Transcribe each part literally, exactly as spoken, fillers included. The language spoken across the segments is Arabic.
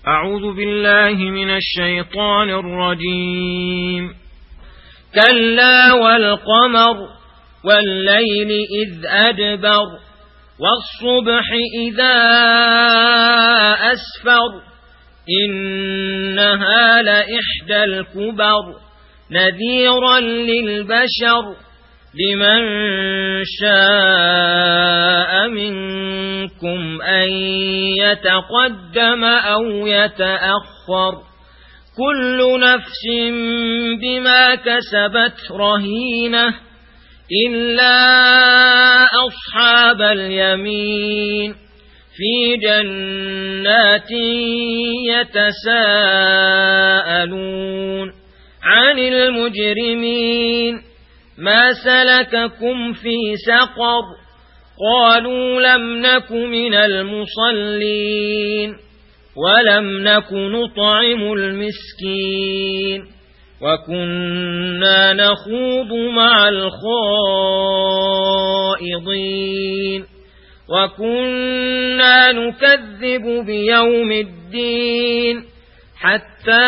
أعوذ بالله من الشيطان الرجيم. كلا والقمر والليل إذ أدبر والصبح إذا أسفر إنها لإحدى الكبر نذيرا للبشر لمن شاء منكم أن يتقدم أو يتأخر كل نفس بما كسبت رهينة إلا أصحاب اليمين في جنات يتساءلون عن المجرمين ما سلككم في سقر قالوا لم نك من المصلين ولم نك نطعم المسكين وكنا نخوض مع الخائضين وكنا نكذب بيوم الدين حتى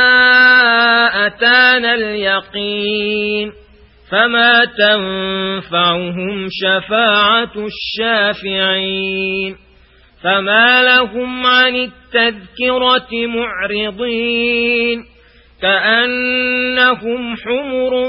أتانا اليقين فما تنفعهم شفاعة الشافعين فما لهم عن التذكرة معرضين كأنهم حمر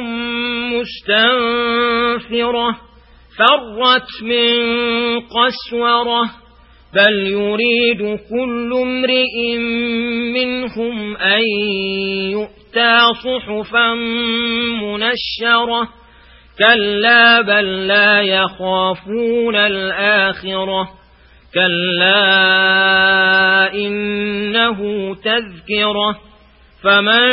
مستنفرة فرت من قسورة بل يريد كل امرئ منهم أن يؤتى صحفا منشرة كلا بل لا يخافون الآخرة كلا إنه تذكرة فمن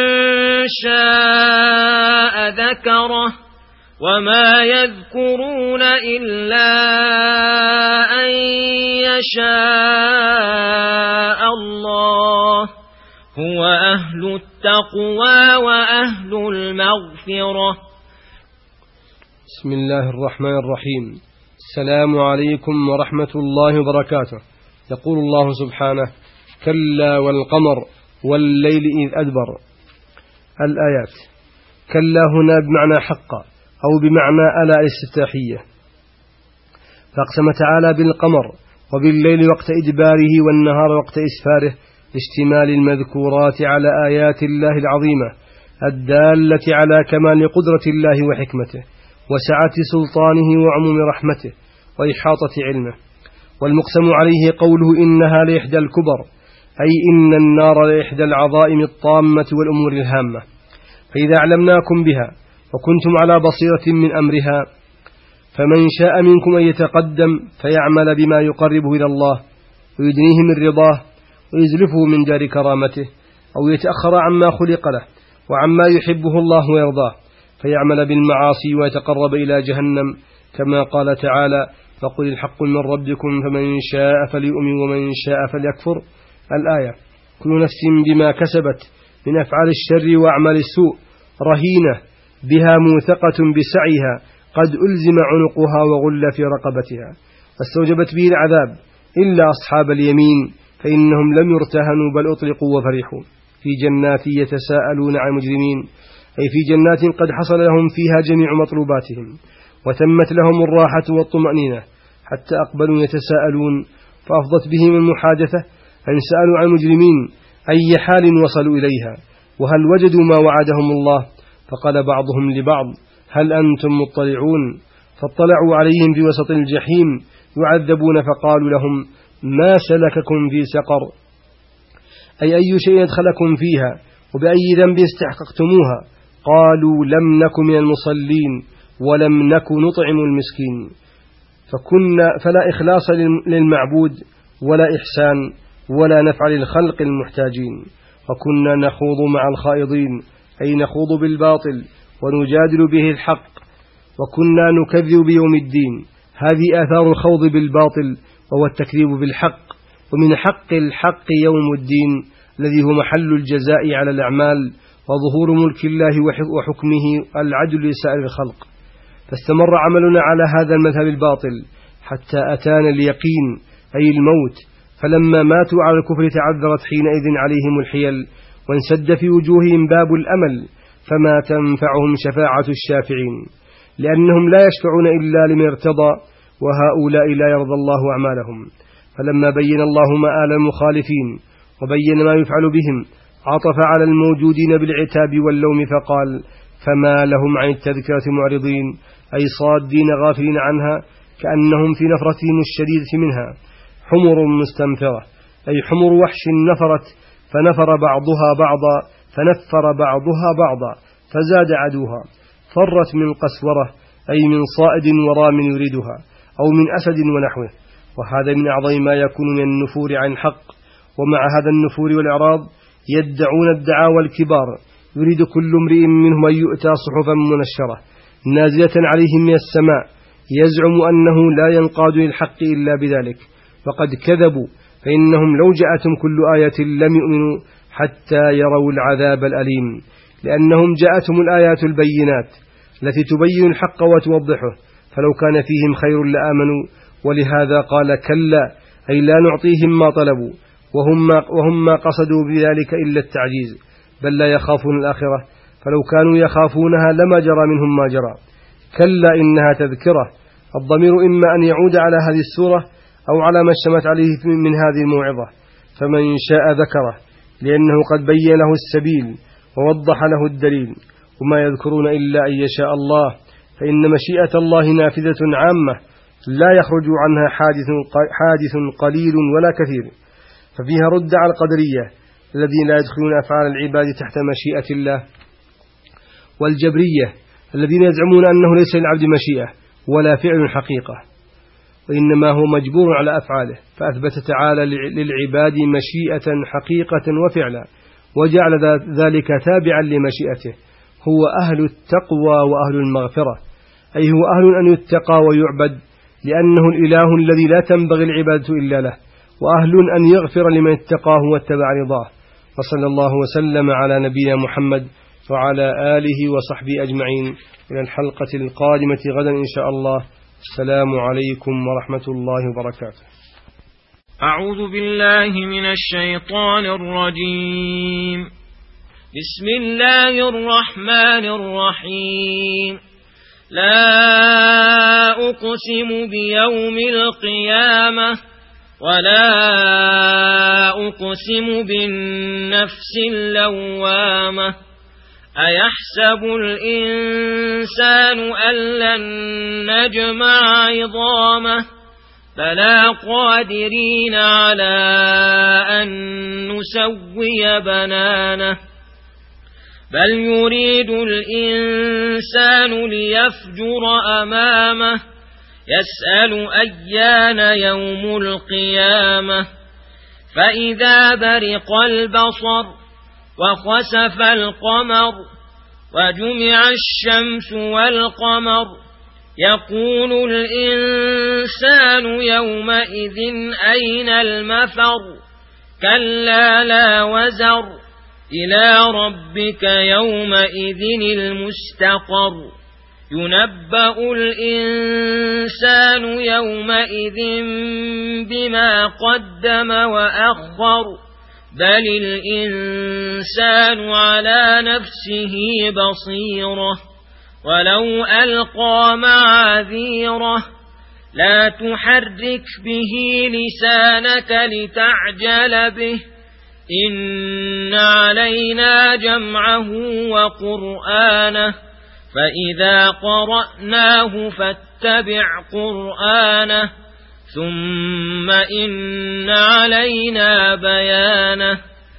شاء ذكره وما يذكرون إلا أن يشاء الله هو أهل التقوى وأهل المغفرة. بسم الله الرحمن الرحيم. السلام عليكم ورحمة الله وبركاته. يقول الله سبحانه: كلا والقمر والليل إذ أدبر. الآيات. كلا هنا بمعنى حقا أو بمعنى ألا الاستفتاحية، فأقسم تعالى بالقمر وبالليل وقت إدباره والنهار وقت إسفاره لاشتمال المذكورات على آيات الله العظيمة الدالة على كمال قدرة الله وحكمته وسعة سلطانه وعموم رحمته وإحاطة علمه. والمقسم عليه قوله إنها لإحدى الكبر، أي إن النار لإحدى العظائم الطامة والأمور الهامة. فإذا علمناكم بها وكنتم على بصيرة من أمرها فمن شاء منكم أن يتقدم فيعمل بما يقربه إلى الله ويدنيه من رضاه ويزلفه من دار كرامته، أو يتأخر عما خلق له وعما يحبه الله ويرضاه فيعمل بالمعاصي ويتقرب إلى جهنم، كما قال تعالى: فقل الحق من ربكم فمن شاء فليؤمن ومن شاء فليكفر. الآية. كل نفس بما كسبت من أفعال الشر وأعمال السوء رهينة بها موثقة بسعيها قد ألزم عنقها وغل في رقبتها فاستوجبت به العذاب إلا أصحاب اليمين فإنهم لم يرتهنوا بل أطلقوا وفرحوا في جنات يتساءلون عن المجرمين، أي في جنات قد حصل لهم فيها جميع مطلوباتهم وتمت لهم الراحة والطمأنينة حتى أقبلوا يتساءلون، فأفضت بهم المحادثة أن سألوا عن المجرمين أي حال وصلوا إليها وهل وجدوا ما وعدهم الله، فقال بعضهم لبعض: هل أنتم مطلعون؟ فاطلعوا عليهم في وسط الجحيم يعذبون فقالوا لهم: ما سلككم في سقر؟ أي أي شيء يدخلكم فيها وبأي ذنب استحققتموها؟ قالوا: لم نك من المصلين ولم نك نطعم المسكين. فكنا فلا إخلاص للمعبود ولا إحسان ولا نفع للخلق المحتاجين، وكنا نخوض مع الخائضين، أي نخوض بالباطل ونجادل به الحق، وكنا نكذب بيوم الدين. هذه آثار الخوض بالباطل وهو التكذيب بالحق، ومن حق الحق يوم الدين الذي هو محل الجزاء على الأعمال وظهور ملك الله وحكمه العدل لسائر الخلق. فاستمر عملنا على هذا المذهب الباطل حتى أتانا اليقين أي الموت، فلما ماتوا على الكفر تعذرت حينئذ عليهم الحيل، وانسد في وجوههم باب الأمل، فما تنفعهم شفاعة الشافعين، لأنهم لا يشفعون إلا لمن ارتضى، وهؤلاء لا يرضى الله أعمالهم. فلما بين الله مآل المخالفين وبين ما يفعل بهم عطف على الموجودين بالعتاب واللوم فقال: فما لهم عن التذكرة معرضين، أي صادين غافلين عنها، كأنهم في نفرتهم الشديدة منها حمر مستنفرة، أي حمر وحش نفرت فنفر بعضها بعضا فنفر بعضها بعضا فزاد عدوها، فرت من قسورة أي من صائد ورام يريدها، أو من أسد ونحوه. وهذا من أعظم ما يكون من النفور عن الحق. ومع هذا النفور والإعراض يدعون الدعاوى الكبار، يريد كل امرئ منهم أن يؤتى صحفا منشرة نازلة عليهم من السماء، يزعم أنه لا ينقاد للحق إلا بذلك، وقد كذبوا، فإنهم لو جاءتهم كل آية لم يؤمنوا حتى يروا العذاب الأليم، لأنهم جاءتهم الآيات البينات التي تبين الحق وتوضحه، فلو كان فيهم خير لآمنوا. ولهذا قال: كلا، أي لا نعطيهم ما طلبوا، وهم ما, وهم ما قصدوا بذلك إلا التعجيز، بل لا يخافون الآخرة، فلو كانوا يخافونها لما جرى منهم ما جرى. كلا إنها تذكرة، الضمير إما أن يعود على هذه السورة أو على ما اشتمت عليه من هذه الموعظة، فمن شاء ذكره، لأنه قد بين له السبيل ووضح له الدليل. وما يذكرون إلا أن يشاء الله، فإن مشيئة الله نافذة عامة لا يخرج عنها حادث, حادث قليل ولا كثير. ففيها رد على القدرية الذين لا يدخلون أفعال العباد تحت مشيئة الله، والجبرية الذين يزعمون أنه ليس للعبد مشيئة ولا فعل حقيقة، وإنما هو مجبور على أفعاله، فأثبت تعالى للعباد مشيئة حقيقة وفعلا، وجعل ذلك تابعا لمشيئته. هو أهل التقوى وأهل المغفرة، أي هو أهل أن يتقى ويعبد، لأنه الإله الذي لا تنبغي العبادة إلا له، وأهل أن يغفر لمن اتقاه واتبع رضاه. وصلى الله وسلم على نبينا محمد وعلى آله وصحبه أجمعين، إلى الحلقة القادمة غدا إن شاء الله. السلام عليكم ورحمة الله وبركاته. أعوذ بالله من الشيطان الرجيم. بسم الله الرحمن الرحيم. لا أقسم بيوم القيامة ولا أقسم بالنفس اللوامة. أيحسب الإنسان أن لن نجمع عظامه بلى قادرين على أن نسوي بنانه بل يريد الإنسان ليفجر أمامه يسأل أيان يوم القيامة فإذا برق البصر وخسف القمر وجمع الشمس والقمر يقول الإنسان يومئذ أين المفر كلا لا وزر إلى ربك يومئذ المستقر ينبأ الإنسان يومئذ بما قدم وأخر بل الإنسان على نفسه بصيرة ولو ألقى معاذيره لا تحرك به لسانك لتعجل به إن علينا جمعه وقرآنه فإذا قرأناه فاتبع قرآنه ثم إن علينا بيانه.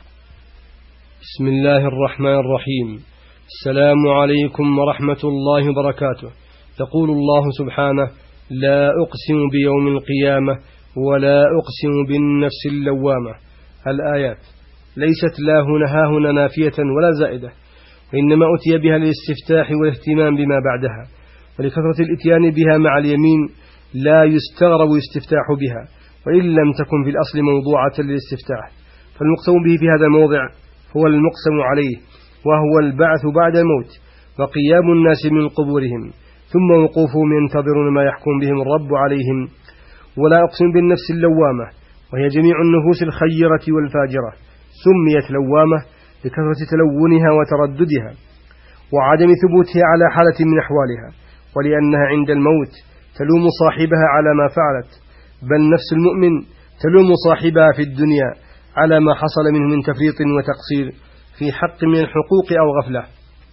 بسم الله الرحمن الرحيم. السلام عليكم ورحمة الله وبركاته. يقول الله سبحانه: لا أقسم بيوم القيامة ولا أقسم بالنفس اللوامة. الآيات ليست لا هنا ها هنا نافية ولا زائدة، وإنما أتي بها للاستفتاح والاهتمام بما بعدها، ولكثرة الإتيان بها مع اليمين لا يستغرب الاستفتاح بها، وإن لم تكن في الأصل موضوعة للاستفتاح. فالمقسم به في هذا الموضع هو المقسم عليه، وهو البعث بعد الموت وقيام الناس من قبورهم ثم وقوفهم ينتظرون ما يحكم بهم الرب عليهم. ولا أقسم بالنفس اللوامة، وهي جميع النفوس الخيرة والفاجرة، سميت لوامة لكثرة تلونها وترددها وعدم ثبوتها على حالة من أحوالها، ولأنها عند الموت تلوم صاحبها على ما فعلت، بل نفس المؤمن تلوم صاحبها في الدنيا على ما حصل منه من تفريط وتقصير في حق من الحقوق أو غفلة،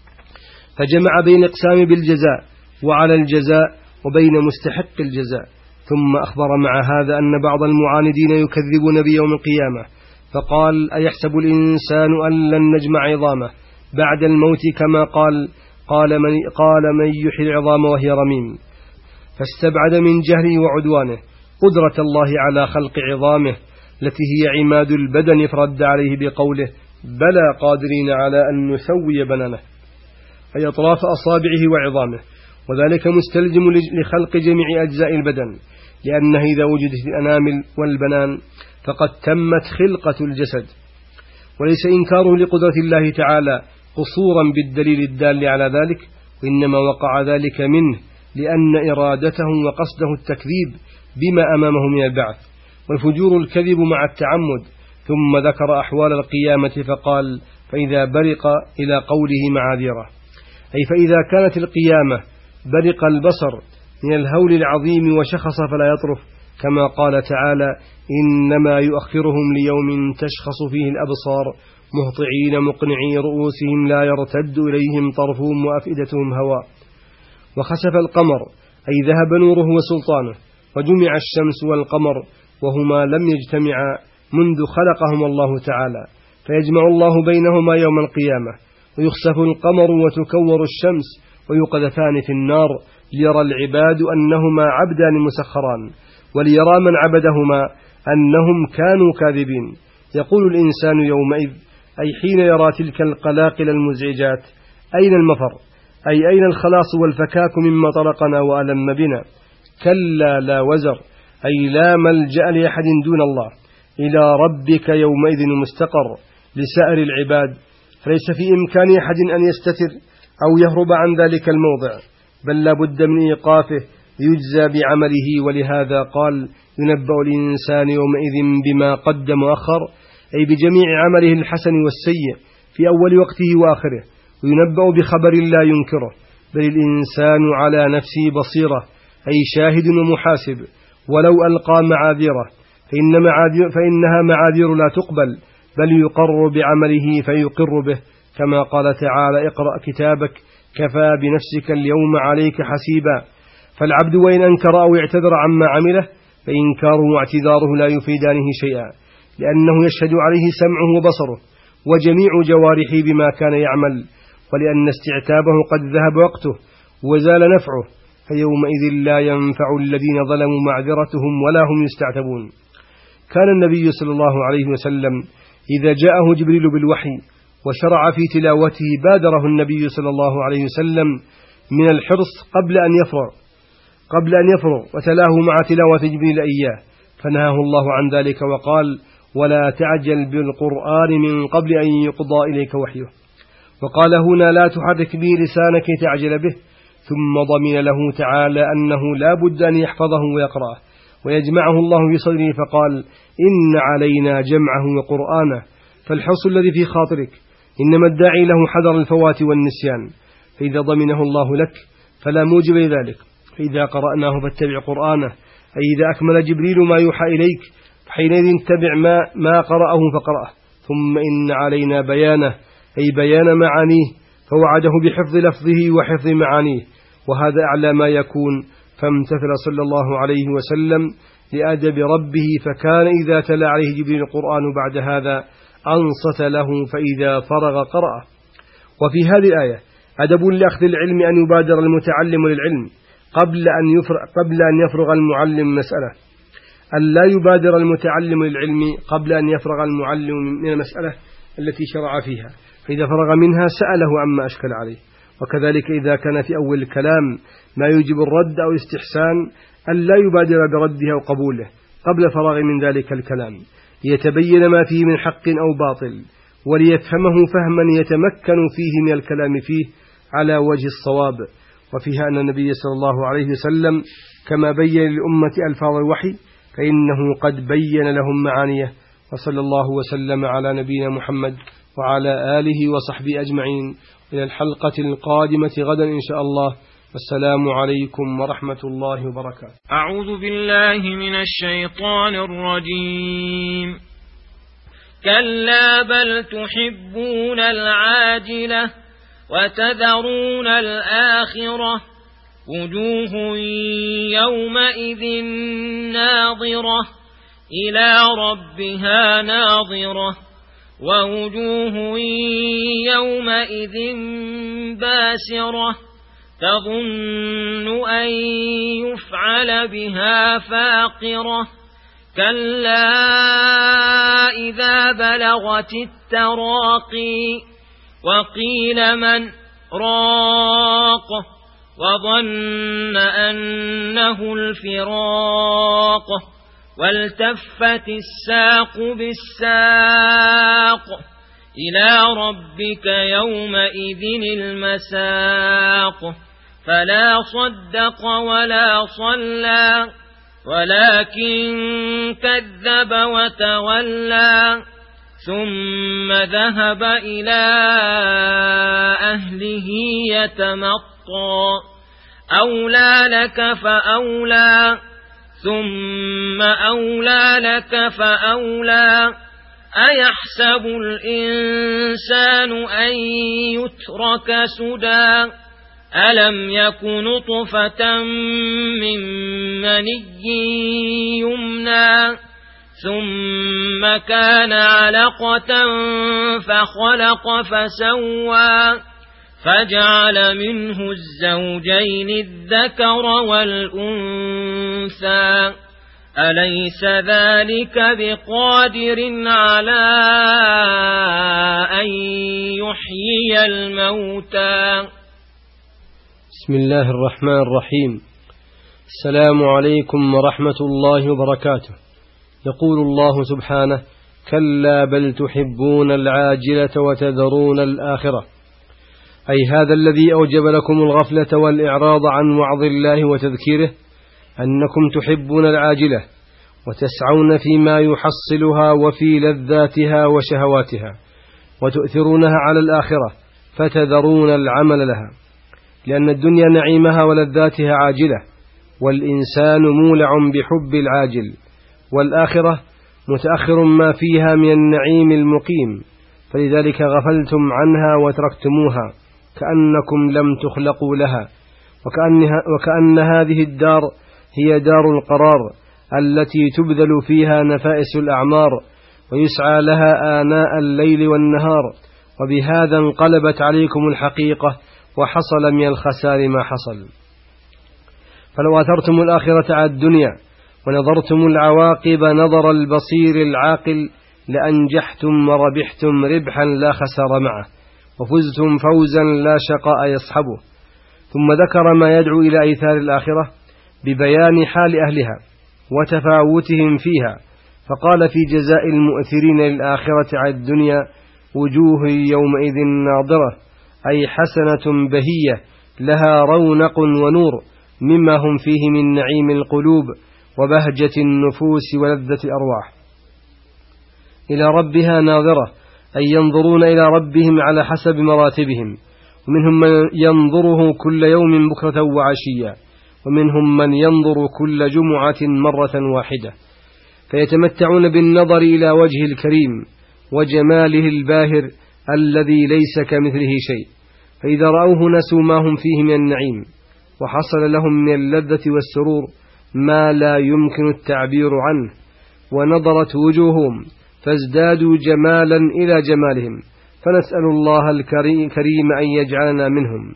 فجمع بين اقسام بالجزاء وعلى الجزاء وبين مستحق الجزاء. ثم أخبر مع هذا أن بعض المعاندين يكذبون بيوم القيامة، فقال: أيحسب الإنسان أن لن نجمع عظامه بعد الموت كما قال قال من, قال من يحيي العظام وهي رميم، فاستبعد من جهله وعدوانه قدرة الله على خلق عظامه التي هي عماد البدن، فرد عليه بقوله: بلى قادرين على أن نسوي بنانه، أي أطراف أصابعه وعظامه، وذلك مستلزم لخلق جميع أجزاء البدن، لأنه إذا وجدت الأنامل والبنان فقد تمت خلقة الجسد. وليس إنكاره لقدرة الله تعالى قصورا بالدليل الدال على ذلك، وإنما وقع ذلك منه لأن إرادته وقصده التكذيب بما أمامه من البعث، والفجور الكذب مع التعمد. ثم ذكر أحوال القيامة فقال: فإذا برق إلى قوله معاذيره، أي فإذا كانت القيامة برق البصر من الهول العظيم وشخص فلا يطرف، كما قال تعالى: إنما يؤخرهم ليوم تشخص فيه الأبصار مهطعين مقنعي رؤوسهم لا يرتد إليهم طرفهم وأفئدتهم هواء. وخسف القمر، أي ذهب نوره وسلطانه، وجمع الشمس والقمر وهما لم يجتمعا منذ خلقهما الله تعالى، فيجمع الله بينهما يوم القيامة، ويخسف القمر وتكور الشمس ويقذفان في النار، ليرى العباد أنهما عبدان مسخران، وليرى من عبدهما أنهم كانوا كاذبين. يقول الإنسان يومئذ، أي حين يرى تلك القلاقل المزعجات: أين المفر؟ أي أين الخلاص والفكاك مما طرقنا وألم بنا؟ كلا لا وزر، أي لا ملجأ لأحد دون الله، إلى ربك يومئذ المستقر لسائر العباد، فليس في إمكان أحد أن يستتر أو يهرب عن ذلك الموضع، بل لا بد من إيقافه يجزى بعمله. ولهذا قال: ينبأ الإنسان يومئذ بما قدم وأخر، أي بجميع عمله الحسن والسيء في أول وقته وآخره، وينبأ بخبر لا ينكره، بل الإنسان على نفسه بصيرة، أي شاهد ومحاسب، ولو ألقى معاذيره فإن معاذير فإنها معاذير لا تقبل، بل يقر بعمله فيقر به، كما قال تعالى: اقرأ كتابك كفى بنفسك اليوم عليك حسيبا. فالعبد وإن أنكر أو اعتذر عما عمله فإنكاره واعتذاره لا يفيدانه شيئا، لأنه يشهد عليه سمعه وبصره وجميع جوارحه بما كان يعمل، ولأن استعتابه قد ذهب وقته وزال نفعه، فيومئذ لا ينفع الذين ظلموا معذرتهم ولا هم يستعتبون. كان النبي صلى الله عليه وسلم إذا جاءه جبريل بالوحي وشرع في تلاوته بادره النبي صلى الله عليه وسلم من الحرص قبل أن يفرغ قبل أن يفرغ وتلاه مع تلاوة جبريل إياه، فنهاه الله عن ذلك وقال: ولا تعجل بالقرآن من قبل أن يقضى إليك وحيه. وقال هنا: لا تحرك به لسانك تعجل به. ثم ضمن له تعالى أنه لا بد أن يحفظه ويقرأه ويجمعه الله في صدره، فقال: إن علينا جمعه وقرآنه. فالحرص الذي في خاطرك إنما الداعي له حذر الفوات والنسيان، فإذا ضمنه الله لك فلا موجب لذلك، فإذا قرأناه فاتبع قرآنه، أي إذا أكمل جبريل ما يوحى إليك فحينئذ اتبع ما, ما قرأه فقرأه. ثم إن علينا بيانه، أي بيان معانيه، فوعده بحفظ لفظه وحفظ معانيه، وهذا أعلى ما يكون. فامتثل صلى الله عليه وسلم لأدب ربه، فكان إذا تلا عليه جبريل القرآن بعد هذا أنصت له، فإذا فرغ قرأه. وفي هذه الآية أدب لأخذ العلم أن يبادر المتعلم للعلم قبل أن يفرغ, قبل أن يفرغ المعلم مسألة، أن لا يبادر المتعلم للعلم قبل أن يفرغ المعلم من المسألة التي شرع فيها، فإذا فرغ منها سأله عما أشكل عليه. وكذلك إذا كان في أول الكلام ما يوجب الرد أو الاستحسان، أن لا يبادر برده أو قبوله قبل الفراغ من ذلك الكلام، ليتبين ما فيه من حق أو باطل، وليفهمه فهما يتمكن فيه من الكلام فيه على وجه الصواب. وفيها أن النبي صلى الله عليه وسلم كما بين للأمة ألفاظ الوحي فإنه قد بين لهم معانيه. وصلى الله وسلم على نبينا محمد وعلى آله وصحبه أجمعين. إلى الحلقة القادمة غدا إن شاء الله. والسلام عليكم ورحمة الله وبركاته. أعوذ بالله من الشيطان الرجيم. كلا بل تحبون العاجلة وتذرون الآخرة وجوه يومئذ ناظرة إلى ربها ناظرة ووجوه يومئذ باسرة تظن أن يفعل بها فاقرة كلا إذا بلغت التراقي وقيل من راق وظن أنه الفراق والتفت الساق بالساق إلى ربك يومئذ المساق فلا صدق ولا صلى ولكن كذب وتولى ثم ذهب إلى أهله يتمطى أولى لك فأولى ثم أولى لك فأولى أيحسب الإنسان أن يترك سدى ألم يكن نطفة من مني يمنى ثم كان علقة فخلق فسوى فجعل منه الزوجين الذكر والأنثى أليس ذلك بقادر على أن يحيي الموتى. بسم الله الرحمن الرحيم. السلام عليكم ورحمة الله وبركاته. يقول الله سبحانه: كلا بل تحبون العاجلة وتذرون الآخرة. أي هذا الذي أوجب لكم الغفلة والإعراض عن وعظ الله وتذكيره أنكم تحبون العاجلة وتسعون فيما يحصلها وفي لذاتها وشهواتها وتؤثرونها على الآخرة فتذرون العمل لها، لأن الدنيا نعيمها ولذاتها عاجلة والإنسان مولع بحب العاجل، والآخرة متأخر ما فيها من النعيم المقيم، فلذلك غفلتم عنها وتركتموها كأنكم لم تخلقوا لها، وكأنها وكأن هذه الدار هي دار القرار التي تبذل فيها نفائس الأعمار ويسعى لها آناء الليل والنهار، وبهذا انقلبت عليكم الحقيقة وحصل من الخسار ما حصل. فلو أثرتم الآخرة على الدنيا ونظرتم العواقب نظر البصير العاقل لأنجحتم وربحتم ربحا لا خسار معه وفزتم فوزا لا شقاء يصحبه. ثم ذكر ما يدعو إلى إيثار الآخرة ببيان حال أهلها وتفاوتهم فيها، فقال في جزاء المؤثرين للآخرة على الدنيا: وجوه يومئذ ناظرة، أي حسنة بهية لها رونق ونور مما هم فيه من نعيم القلوب وبهجة النفوس ولذة الأرواح. إلى ربها ناظرة، أي ينظرون إلى ربهم على حسب مراتبهم، ومنهم من ينظره كل يوم بكرة وعشيا، ومنهم من ينظر كل جمعة مرة واحدة، فيتمتعون بالنظر إلى وجه الكريم وجماله الباهر الذي ليس كمثله شيء، فإذا رأوه نسوا ما هم فيه من النعيم، وحصل لهم من اللذة والسرور ما لا يمكن التعبير عنه، ونظرت وجوههم فازدادوا جمالا إلى جمالهم، فنسأل الله الكريم أن يجعلنا منهم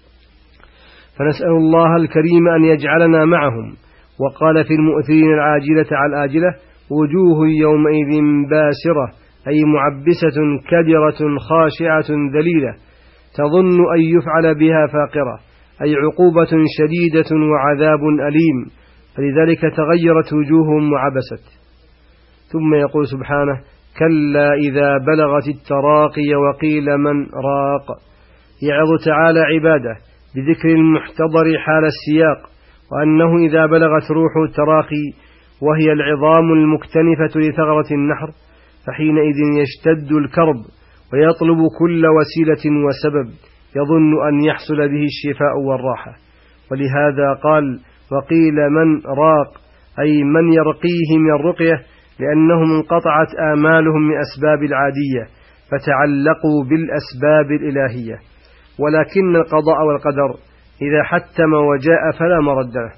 فنسأل الله الكريم أن يجعلنا معهم. وقال في المؤثرين العاجلة على الآجلة: وجوه يومئذ باسرة، أي معبسة كدرة خاشعة ذليلة تظن أن يفعل بها فاقرة، أي عقوبة شديدة وعذاب أليم، فلذلك تغيرت وجوههم وعبست. ثم يقول سبحانه: كلا إذا بلغت التراقي وقيل من راق. يعظ تعالى عباده بذكر المحتضر حال السياق، وأنه إذا بلغت روح التراقي وهي العظام المكتنفة لثغرة النحر، فحينئذ يشتد الكرب ويطلب كل وسيلة وسبب يظن أن يحصل به الشفاء والراحة. ولهذا قال: وقيل من راق، أي من يرقيه من الرقية، لأنهم انقطعت آمالهم من أسباب العادية فتعلقوا بالأسباب الإلهية. ولكن القضاء والقدر إذا حتم وجاء فلا مرد له.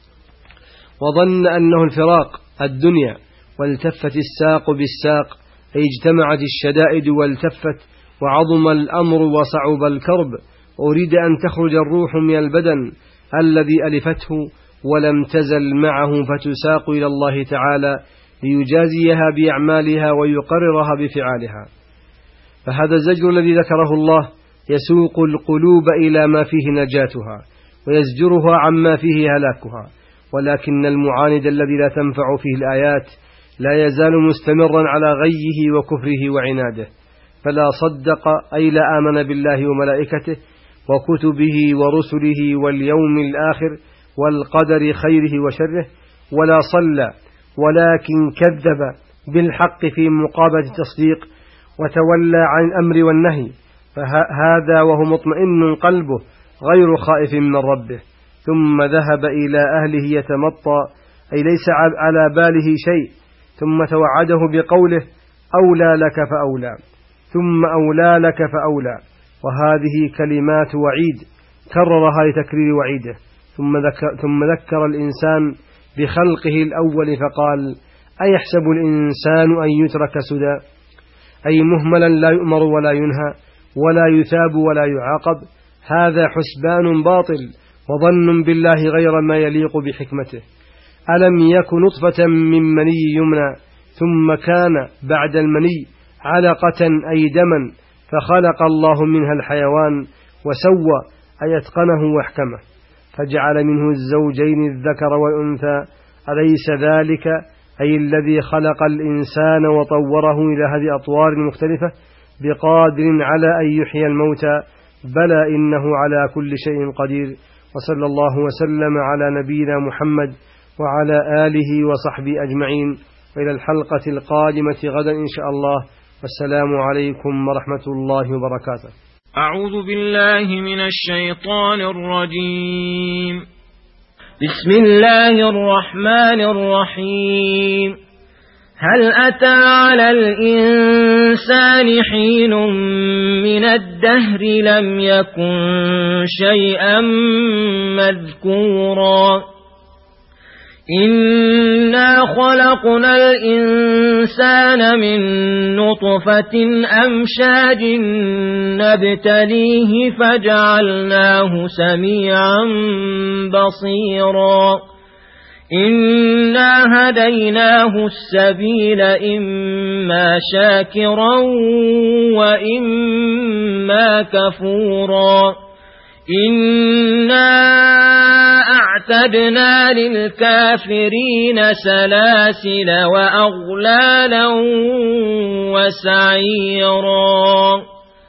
وظن أنه الفراق الدنيا، والتفت الساق بالساق، أي اجتمعت الشدائد والتفت، وعظم الأمر وصعب الكرب، أريد أن تخرج الروح من البدن الذي ألفته ولم تزل معه، فتساق إلى الله تعالى ليجازيها بأعمالها ويقررها بفعالها. فهذا الزجر الذي ذكره الله يسوق القلوب إلى ما فيه نجاتها ويزجرها عما فيه هلاكها. ولكن المعاند الذي لا تنفع فيه الآيات لا يزال مستمرا على غيه وكفره وعناده، فلا صدق، أي لا آمن بالله وملائكته وكتبه ورسله واليوم الآخر والقدر خيره وشره، ولا صلى، ولكن كذب بالحق في مقابلة التصديق وتولى عن الأمر والنهي، فهذا وهو مطمئن قلبه غير خائف من ربه، ثم ذهب إلى أهله يتمطى، أي ليس على باله شيء، ثم توعده بقوله: أولى لك فأولى، ثم أولى لك فأولى. وهذه كلمات وعيد كررها لتكرير وعيده. ثم ذكر, ثم ذكر الإنسان بخلقه الأول فقال: أيحسب الإنسان أن يترك سدى، أي مهملا لا يؤمر ولا ينهى ولا يثاب ولا يعاقب. هذا حسبان باطل وظن بالله غير ما يليق بحكمته. ألم يك نطفة من مني يمنى ثم كان بعد المني علقة أي دما، فخلق الله منها الحيوان وسوى، أي أتقنه واحكمه، فجعل منه الزوجين الذكر والأنثى. أليس ذلك، أي الذي خلق الإنسان وطوره إلى هذه أطوار مختلفة، بقادر على أن يحيي الموتى؟ بلى إنه على كل شيء قدير. وصلى الله وسلم على نبينا محمد وعلى آله وصحبه أجمعين، وإلى الحلقة القادمة غدا إن شاء الله، والسلام عليكم ورحمة الله وبركاته. أعوذ بالله من الشيطان الرجيم. بسم الله الرحمن الرحيم. هل أتى على الإنسان حين من الدهر لم يكن شيئا مذكورا. إنا خلقنا الإنسان من نطفة أمشاج نبتليه فجعلناه سميعا بصيرا. إنا هديناه السبيل إما شاكرا وإما كفورا. إنا أعتدنا للكافرين سلاسل وأغلالا وسعيرا.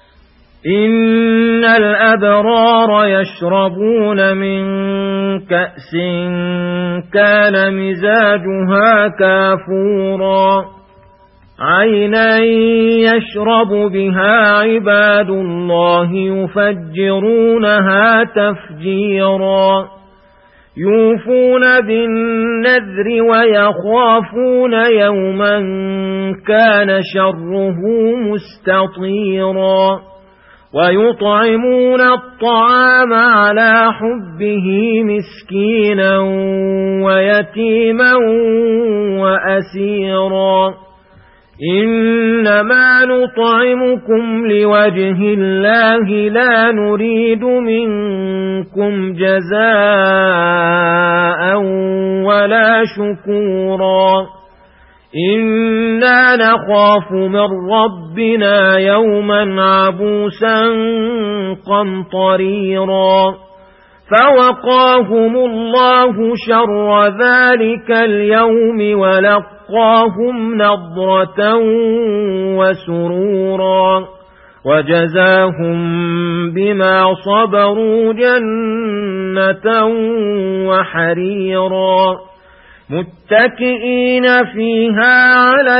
إن الأبرار يشربون من كأس كان مزاجها كافورا. عينا يشرب بها عباد الله يفجرونها تفجيرا. يوفون بالنذر ويخافون يوما كان شره مستطيرا. ويطعمون الطعام على حبه مسكينا ويتيما وأسيرا. إنما نطعمكم لوجه الله لا نريد منكم جزاء ولا شكورا. إنا نخاف من ربنا يوما عبوسا قمطريرا. فوقاهم الله شر ذلك اليوم ولقاهم نضرة وسرورا. وجزاهم بما صبروا جنة وحريرا. متكئين فيها على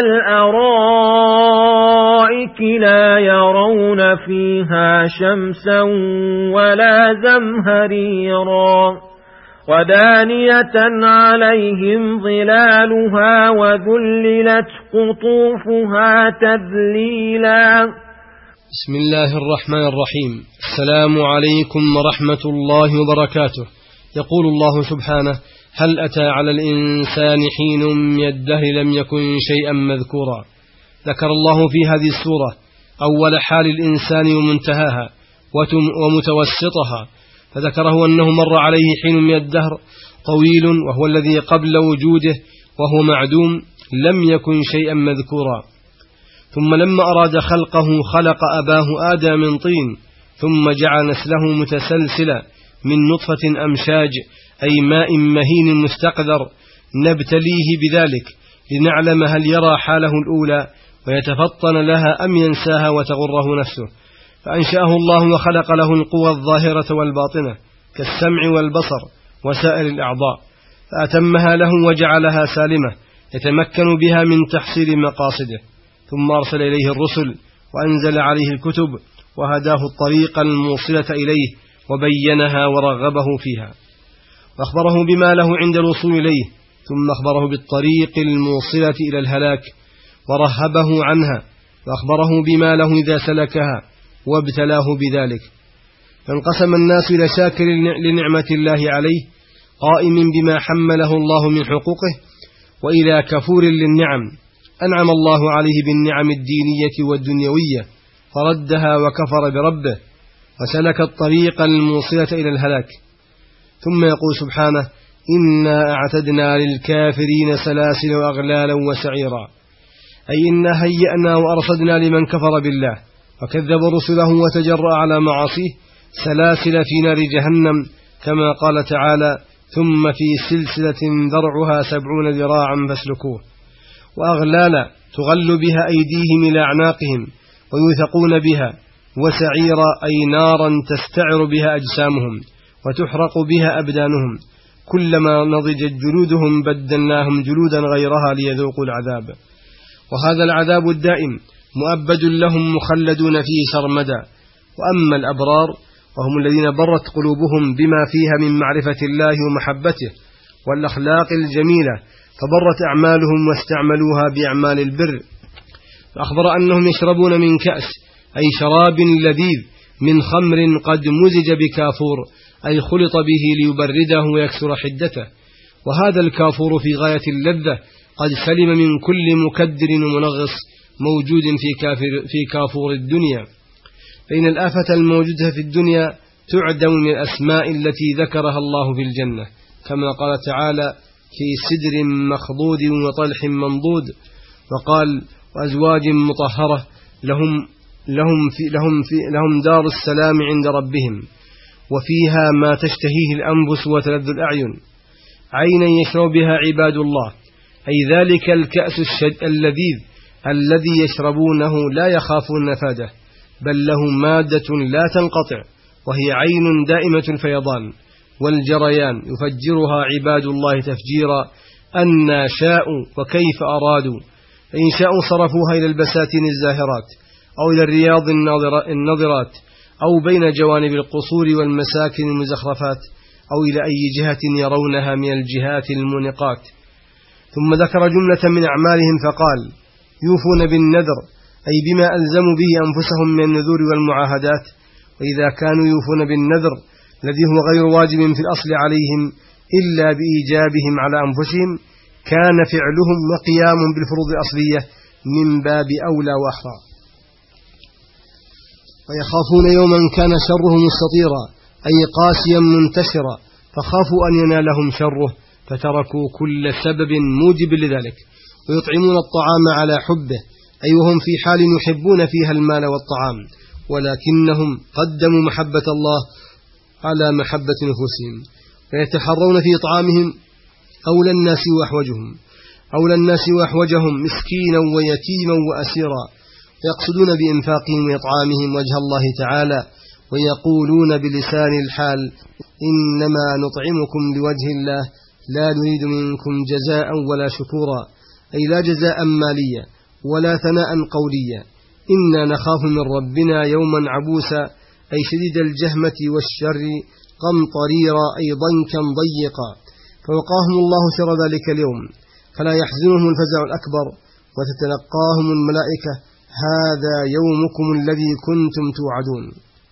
الأرائك لا يرون فيها شمسا ولا زمهريرا ودانية عليهم ظلالها وذللت قطوفها تذليلا. بسم الله الرحمن الرحيم. السلام عليكم ورحمة الله وبركاته. يقول الله سبحانه: هل أتى على الإنسان حين من الدهر لم يكن شيئا مذكورا. ذكر الله في هذه السورة أول حال الإنسان ومنتهاها ومتوسطها، فذكره أنه مر عليه حين من الدهر طويل وهو الذي قبل وجوده وهو معدوم لم يكن شيئا مذكورا. ثم لما أراد خلقه خلق أباه آدم من طين، ثم جعل نسله متسلسلا من نطفة أمشاج أي ماء مهين مستقذر نبتليه بذلك لنعلم هل يرى حاله الأولى ويتفطن لها أم ينساها وتغره نفسه. فأنشأه الله وخلق له القوى الظاهرة والباطنة كالسمع والبصر وسائر الأعضاء، فأتمها له وجعلها سالمة يتمكن بها من تحصيل مقاصده. ثم أرسل إليه الرسل وأنزل عليه الكتب وهداه الطريق الموصلة إليه وبينها ورغبه فيها، وأخبره بما له عند الوصول إليه، ثم أخبره بالطريق الموصلة إلى الهلاك ورهبه عنها، وأخبره بما له إذا سلكها وابتلاه بذلك. فانقسم الناس إلى شاكر لنعمة الله عليه قائم بما حمله الله من حقوقه، وإلى كفور للنعم أنعم الله عليه بالنعم الدينية والدنيوية فردها وكفر بربه وسلك الطريق الموصلة إلى الهلاك. ثم يقول سبحانه: إنا أعتدنا للكافرين سلاسل وأغلالا وسعيرا، أي إنا هيئنا وأرصدنا لمن كفر بالله وكذب رسله وتجرأ على معاصيه سلاسل في نار جهنم، كما قال تعالى: ثم في سلسلة ذرعها سبعون ذراعا فاسلكوه، وأغلالا تغل بها أيديهم إلى أعناقهم ويوثقون بها، وسعيرا أي نارا تستعر بها أجسامهم وتحرق بها أبدانهم، كلما نضجت جلودهم بدلناهم جلودا غيرها ليذوقوا العذاب. وهذا العذاب الدائم مؤبد لهم مخلدون فيه سرمدا. وأما الأبرار وهم الذين برت قلوبهم بما فيها من معرفة الله ومحبته والأخلاق الجميلة، فبرت أعمالهم واستعملوها بأعمال البر. فأخبر أنهم يشربون من كأس أي شراب لذيذ من خمر قد مزج بكافور أي خلط به ليبرده ويكسر حدته، وهذا الكافور في غاية اللذة قد سلم من كل مكدر ومنغص موجود في, كافر في كافور الدنيا. فإن الآفة الموجودة في الدنيا تعدم من الأسماء التي ذكرها الله في الجنة، كما قال تعالى: في سدر مخضود وطلح منضود، وقال: وأزواج مطهرة لهم, لهم, في لهم, في لهم دار السلام عند ربهم، وفيها ما تشتهيه الأنفس وتلذ الأعين، عينا يشرب بها عباد الله، أي ذلك الكأس اللذيذ الذي يشربونه لا يخافون نفاده، بل له مادة لا تنقطع، وهي عين دائمة الفيضان والجريان يفجرها عباد الله تفجيرا أن شاءوا وكيف أرادوا، فإن شاءوا صرفوها إلى البساتين الزاهرات أو إلى الرياض النضرات أو بين جوانب القصور والمساكن المزخرفات أو إلى أي جهة يرونها من الجهات المنقات. ثم ذكر جملة من أعمالهم فقال: يوفون بالنذر أي بما ألزموا به أنفسهم من النذور والمعاهدات. وإذا كانوا يوفون بالنذر الذي هو غير واجب في الأصل عليهم إلا بإيجابهم على أنفسهم، كان فعلهم وقيام بالفروض الأصلية من باب أولى وأحرى. ويخافون يوما كان شره مستطيرا أي قاسيا منتشرا، فخافوا أن ينالهم شره فتركوا كل سبب موجب لذلك، ويطعمون الطعام على حبه أي وهم في حال يحبون فيها المال والطعام، ولكنهم قدموا محبة الله على محبة نفوسهم، ويتحرون في طعامهم أولى الناس وأحوجهم أولى الناس وأحوجهم مسكينا ويتيما وأسيرا، يقصدون بإنفاقهم وإطعامهم وجه الله تعالى، ويقولون بلسان الحال: إنما نطعمكم لوجه الله لا نريد منكم جزاء ولا شكورا، أي لا جزاء ماليا ولا ثناء قوليا، إنا نخاف من ربنا يوما عبوسا، أي شديد الجهمة والشر، قمطريرا أي ضنكا ضيقا، فوقاهم الله شر ذلك اليوم، فلا يحزنهم الفزع الأكبر، وتتلقاهم الملائكة هذا يومكم الذي كنتم توعدون.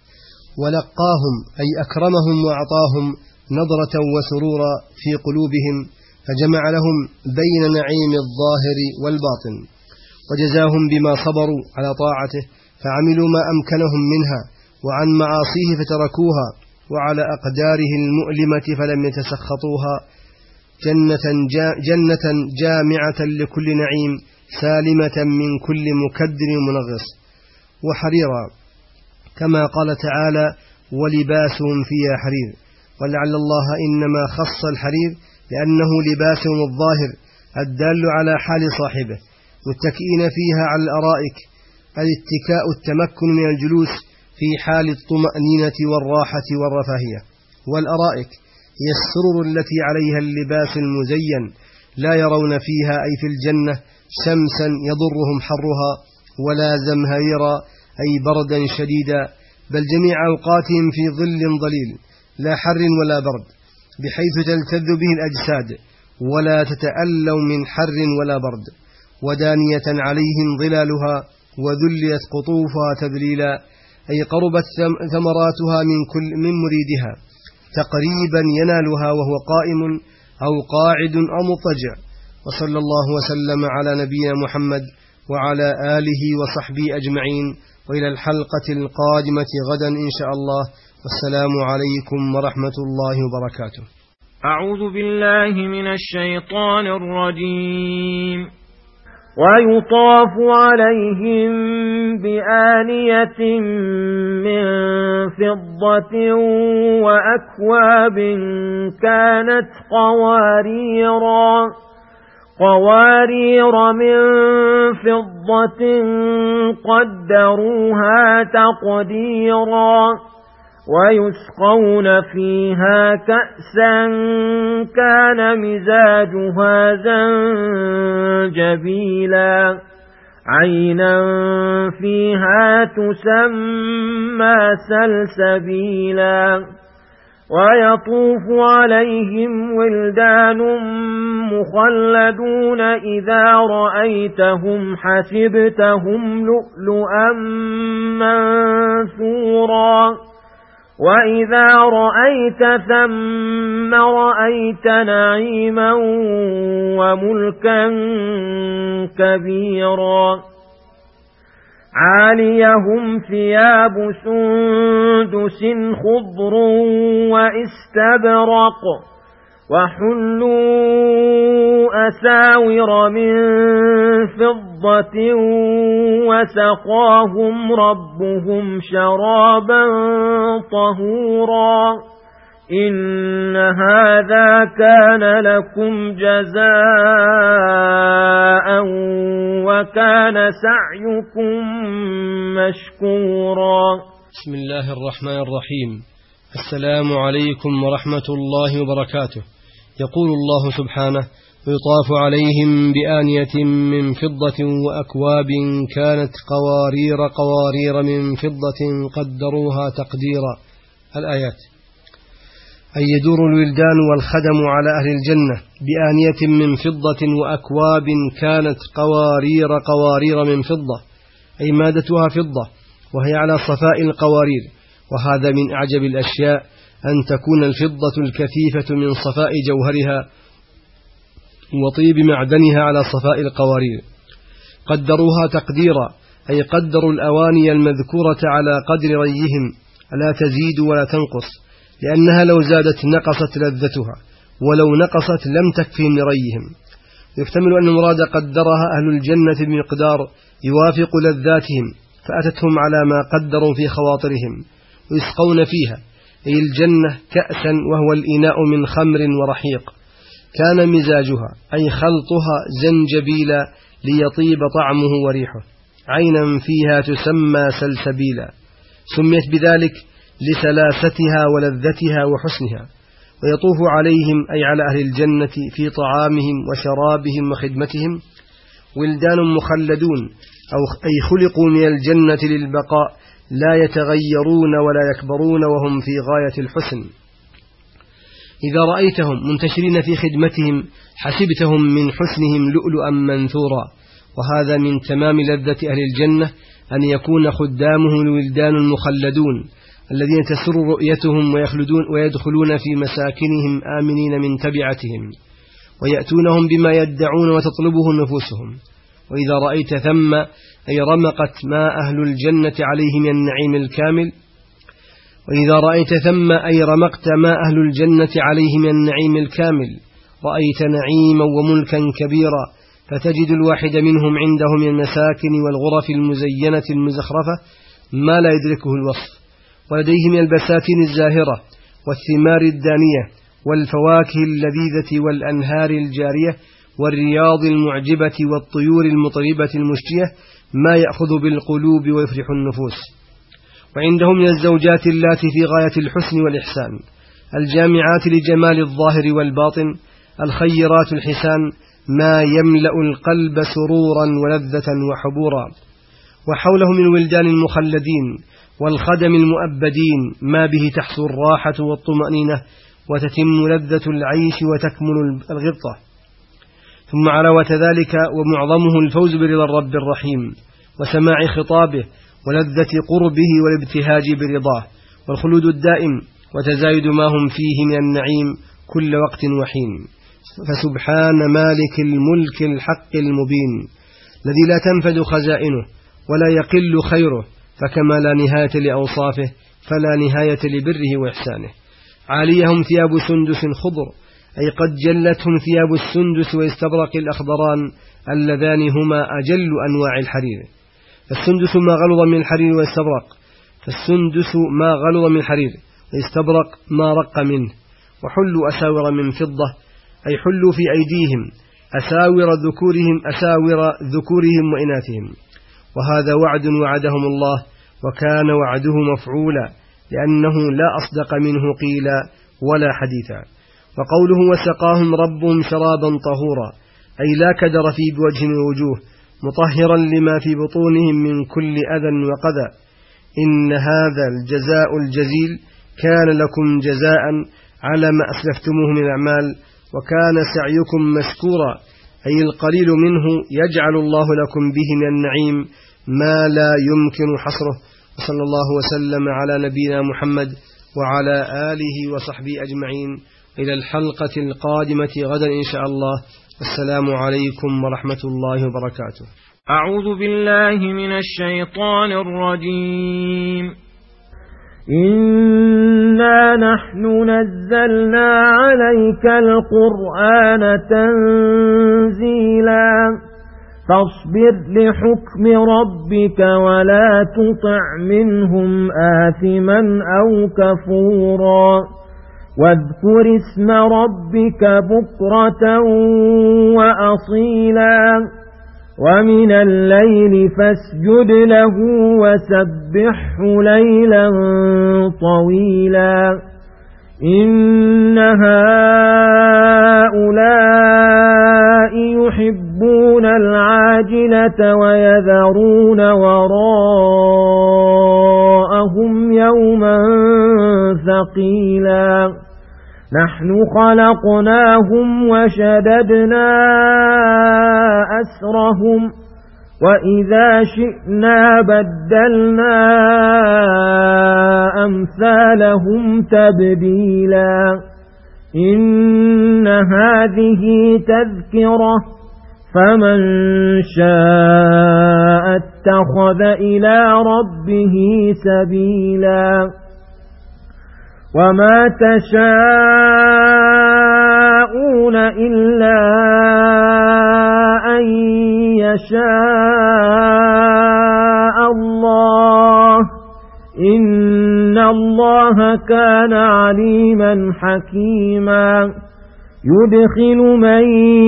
ولقاهم أي أكرمهم وأعطاهم نظرة وسرورا في قلوبهم، فجمع لهم بين نعيم الظاهر والباطن، وجزاهم بما صبروا على طاعته فعملوا ما أمكنهم منها، وعن معاصيه فتركوها، وعلى أقداره المؤلمة فلم يتسخطوها، جنة, جا جنة جامعة لكل نعيم، سالمة من كل مكدر منغص، وحريرا كما قال تعالى ولباسهم فيها حرير، ولعل الله إنما خص الحرير لأنه لباسهم الظاهر الدال على حال صاحبه، متكئين فيها على الأرائك، الاتكاء التمكن من الجلوس في حال الطمأنينة والراحة والرفاهية، والأرائك هي السرر التي عليها اللباس المزين، لا يرون فيها أي في الجنة شمسا يضرهم حرها، ولا زمهريرا أي بردا شديدا، بل جميع أوقاتهم في ظل ظليل لا حر ولا برد، بحيث تلتذ به الأجساد ولا تتألوا من حر ولا برد، ودانية عليهم ظلالها، وذليت قطوفها تذليلا، أي قربت ثمراتها من كل من مريدها تقريبا ينالها وهو قائم أو قاعد أو مضطجع. وصلى الله وسلم على نبينا محمد وعلى آله وصحبه أجمعين، وإلى الحلقة القادمة غدا إن شاء الله، والسلام عليكم ورحمة الله وبركاته. أعوذ بالله من الشيطان الرجيم. ويطاف عليهم بآنية من فضة وأكواب كانت قواريرا قوارير من فضة قدروها تقديرا، ويسقون فيها كأسا كان مزاجها زنجبيلا، عينا فيها تسمى سلسبيلا. ويطوف عليهم ولدان مخلدون إذا رأيتهم حسبتهم لؤلؤا منثورا، وإذا رأيت ثم رأيت نعيما وملكا كبيرا. عاليهم ثياب سندس خضر واستبرق، وحلوا أساور من فضة، وسقاهم ربهم شرابا طهورا. إن هذا كان لكم جزاء وكان سعيكم مشكورا. بسم الله الرحمن الرحيم. السلام عليكم ورحمة الله وبركاته. يقول الله سبحانه: ويطاف عليهم بآنية من فضة وأكواب كانت قوارير قوارير من فضة قدروها تقديرا. الآيات. أي يدور الولدان والخدم على أهل الجنة بآنية من فضة وأكواب كانت قوارير قوارير من فضة، أي مادتها فضة وهي على صفاء القوارير. وهذا من أعجب الأشياء أن تكون الفضة الكثيفة من صفاء جوهرها وطيب معدنها على صفاء القوارير. قدروها تقديرا، أي قدروا الأواني المذكورة على قدر ريهم، لا تزيد ولا تنقص، لأنها لو زادت نقصت لذتها، ولو نقصت لم تكفهم لريهم. يحتمل أن المراد قدرها أهل الجنة بمقدار يوافق لذاتهم، فأتتهم على ما قدروا في خواطرهم. ويسقون فيها، أي الجنة، كأسا وهو الإناء من خمر ورحيق، كان مزاجها أي خلطها زنجبيلا ليطيب طعمه وريحه، عينا فيها تسمى سلسبيلا، سميت بذلك لسلاستها ولذتها وحسنها. ويطوف عليهم أي على أهل الجنة في طعامهم وشرابهم وخدمتهم ولدان مخلدون أو أي خلقوا من الجنة للبقاء لا يتغيرون ولا يكبرون وهم في غاية الحسن. إذا رأيتهم منتشرين في خدمتهم حسبتهم من حسنهم لؤلؤا منثورا. وهذا من تمام لذة أهل الجنة أن يكون خدامه الولدان المخلدون الذين تسر رؤيتهم ويخلدون ويدخلون في مساكنهم آمنين من تبعتهم ويأتونهم بما يدعون وتطلبه نفوسهم. وإذا رأيت ثم أي رمقت ما أهل الجنة عليه من النعيم الكامل وإذا رأيت ثم أي رمقت ما أهل الجنة عليه من النعيم الكامل رأيت نعيما وملكا كبيرا، فتجد الواحد منهم عنده من المساكن والغرف المزينة المزخرفة ما لا يدركه الوصف، ولديه من البساتين الزاهرة والثمار الدانية والفواكه اللذيذة والأنهار الجارية والرياض المعجبة والطيور المطربة المشتية ما يأخذ بالقلوب ويفرح النفوس. وعندهم من الزوجات اللاتي في غاية الحسن والإحسان الجامعات لجمال الظاهر والباطن الخيرات الحسان ما يملأ القلب سرورا ولذة وحبورا. وحولهم من الولدان المخلدين والخدم المؤبدين ما به تحصل الراحة والطمأنينة وتتم لذة العيش وتكمل الغبطة. ثم علاوة ذلك ومعظمه الفوز برضا الرب الرحيم وسماع خطابه ولذة قربه والابتهاج برضاه والخلود الدائم وتزايد ما هم فيه من النعيم كل وقت وحين. فسبحان مالك الملك الحق المبين الذي لا تنفد خزائنه ولا يقل خيره، فكما لا نهاية لأوصافه فلا نهاية لبره وإحسانه. عاليهم ثياب سندس خضر أي قد جلتهم ثياب السندس واستبرق الأخضران اللذان هما أجل أنواع الحرير. فالسندس ما غلظ من الحرير واستبرق فالسندس ما غلظ من الحرير واستبرق ما رق منه. وحلوا أساور من فضة أي حلوا في أيديهم أساور ذكورهم أساور ذكورهم وإناثهم. وهذا وعد وعدهم الله وكان وعده مفعولا لأنه لا أصدق منه قيلا ولا حديثا. وقوله وسقاهم ربهم شرابا طهورا أي لا كدر في بوجه ووجوه مطهرا لما في بطونهم من كل أذى وقذى. إن هذا الجزاء الجزيل كان لكم جزاء على ما أسلفتموه من الأعمال وكان سعيكم مشكورا أي القليل منه يجعل الله لكم به من النعيم ما لا يمكن حصره. وصلى الله وسلم على نبينا محمد وعلى آله وصحبه أجمعين. إلى الحلقة القادمة غدا إن شاء الله. السلام عليكم ورحمة الله وبركاته. أعوذ بالله من الشيطان الرجيم. إنا نحن نزلنا عليك القرآن تنزيلا فاصبر لحكم ربك ولا تطع منهم آثما أو كفورا واذكر اسم ربك بكرة وأصيلا ومن الليل فاسجد له وسبحه ليلا طويلا. إن هؤلاء يحبون العاجلة ويذرون وراءهم يوما ثقيلا. نحن خلقناهم وشددنا أسرهم وإذا شئنا بدلنا أمثالهم تبديلا. إن هذه تذكرة فمن شاء اتخذ إلى ربه سبيلا. وما تشاءون إلا أن يشاء الله إن الله كان عليما حكيما. يدخل من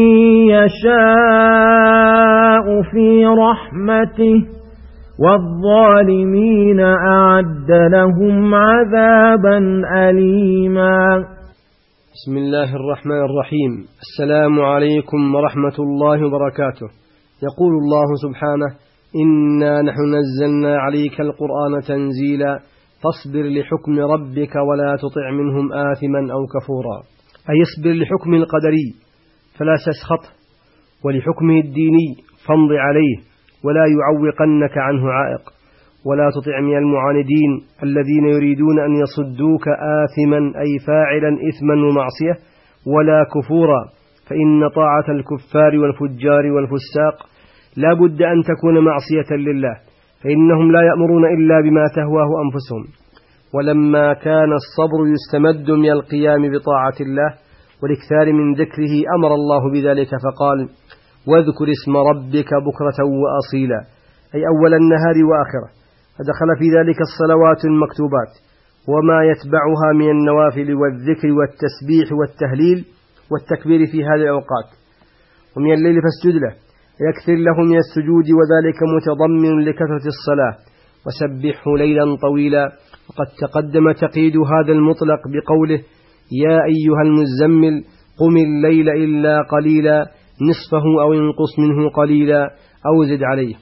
يشاء في رحمته والظالمين أعد لهم عذابا أليما. بسم الله الرحمن الرحيم. السلام عليكم ورحمة الله وبركاته. يقول الله سبحانه: إنا نحن نزلنا عليك القرآن تنزيلا فاصبر لحكم ربك ولا تطع منهم آثما أو كفورا. أي اصبر لحكم القدري فلا تسخط، ولحكمه الديني فامض عليه ولا يعوقنك عنه عائق، ولا تطع من المعاندين الذين يريدون أن يصدوك آثما أي فاعلا إثما ومعصية ولا كفورا، فإن طاعة الكفار والفجار والفساق لا بد أن تكون معصية لله، فإنهم لا يأمرون إلا بما تهواه أنفسهم. ولما كان الصبر يستمد من القيام بطاعة الله والاكثار من ذكره أمر الله بذلك فقال: واذكر اسم ربك بكرة وأصيلا، أي أول النهار وآخره، فدخل في ذلك الصلوات المكتوبات وما يتبعها من النوافل والذكر والتسبيح والتهليل والتكبير في هذه الأوقات. ومن الليل فاسجد له، يكثر له من السجود، وذلك متضمن لكثرة الصلاة، وسبحه ليلا طويلا. وقد تقدم تقييد هذا المطلق بقوله: يا أيها المزمل قم الليل إلا قليلا نصفه أو انقص منه قليلا أو زد عليه.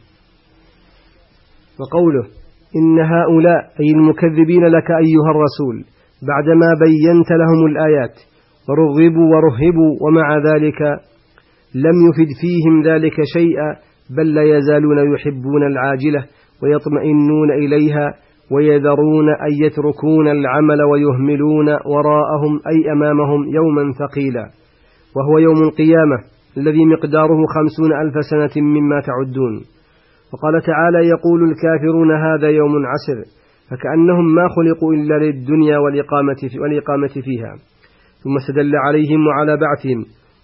وقوله: إن هؤلاء أي المكذبين لك أيها الرسول بعدما بينت لهم الآيات ورغبوا ورهبوا، ومع ذلك لم يفد فيهم ذلك شيئا، بل لا يزالون يحبون العاجلة ويطمئنون إليها، ويذرون أن يتركون العمل ويهملون وراءهم أي أمامهم يوما ثقيلا، وهو يوم القيامة الذي مقداره خمسون ألف سنة مما تعدون. وقال تعالى: يقول الكافرون هذا يوم عسر، فكأنهم ما خلقوا إلا للدنيا والإقامة فيها. ثم استدل عليهم وعلى بعثهم